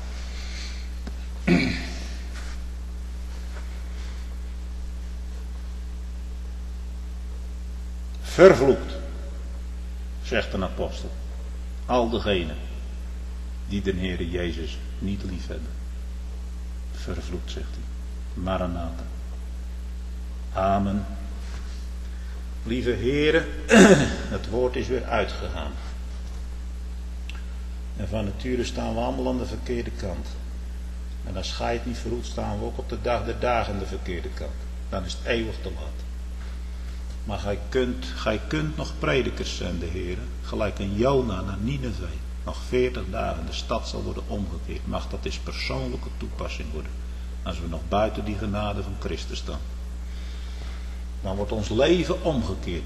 [SPEAKER 1] Vervloekt, zegt een apostel, al degenen die de Heere Jezus niet lief hebben. Vervloekt, zegt hij. Maranatha. Amen. Lieve heren, het woord is weer uitgegaan. En van nature staan we allemaal aan de verkeerde kant. En als gij het niet verhoedt, staan we ook op de dag der dagen aan de verkeerde kant. Dan is het eeuwig te laat. Maar gij kunt, gij kunt nog predikers zenden, heren. Gelijk een Jona naar Nineveh. Nog veertig dagen, de stad zal worden omgekeerd. Mag dat eens persoonlijke toepassing worden. Als we nog buiten die genade van Christus staan. Dan wordt ons leven omgekeerd.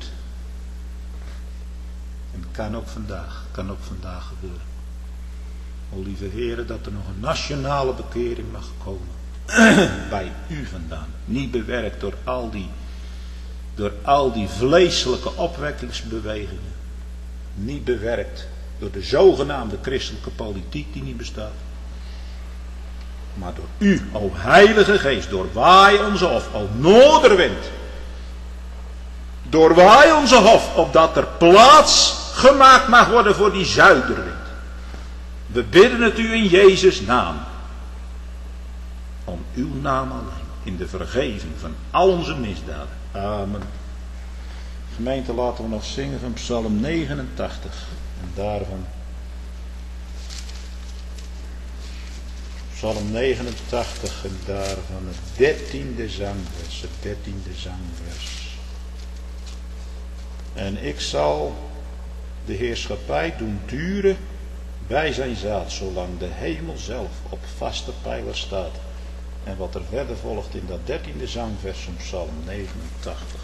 [SPEAKER 1] En dat kan ook vandaag. Kan ook vandaag gebeuren. O lieve heren, dat er nog een nationale bekering mag komen. Bij u vandaan. Niet bewerkt door al die, door al die vleeselijke opwekkingsbewegingen. Niet bewerkt door de zogenaamde christelijke politiek die niet bestaat. Maar door u, o Heilige Geest, doorwaai onze hof, o noorderwind. Doorwaai onze hof, opdat er plaats gemaakt mag worden voor die zuiderwind. We bidden het u in Jezus' naam. Om uw naam alleen. In de vergeving van al onze misdaden. Amen. Gemeente, laten we nog zingen van Psalm negenentachtig. En daarvan. Psalm negenentachtig en daarvan het dertiende zangvers. Het dertiende zangvers. En ik zal de heerschappij doen duren bij zijn zaad, zolang de hemel zelf op vaste pijlers staat. En wat er verder volgt in dat dertiende zangvers van Psalm negenentachtig.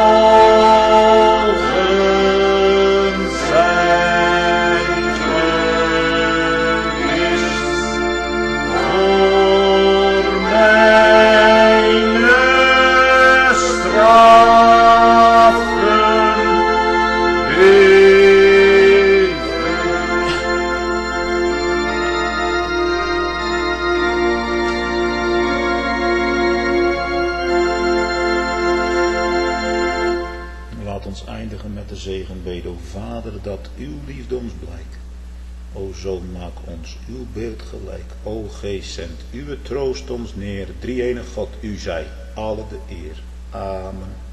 [SPEAKER 2] Mogen zij
[SPEAKER 1] Laat ons eindigen met de zegenbede. O Vader, dat uw liefde ons blijkt. O Zoon, maak ons uw beeld gelijk. O Geest, zend uw troost ons neer. Drie-enige God, u zij alle de eer. Amen.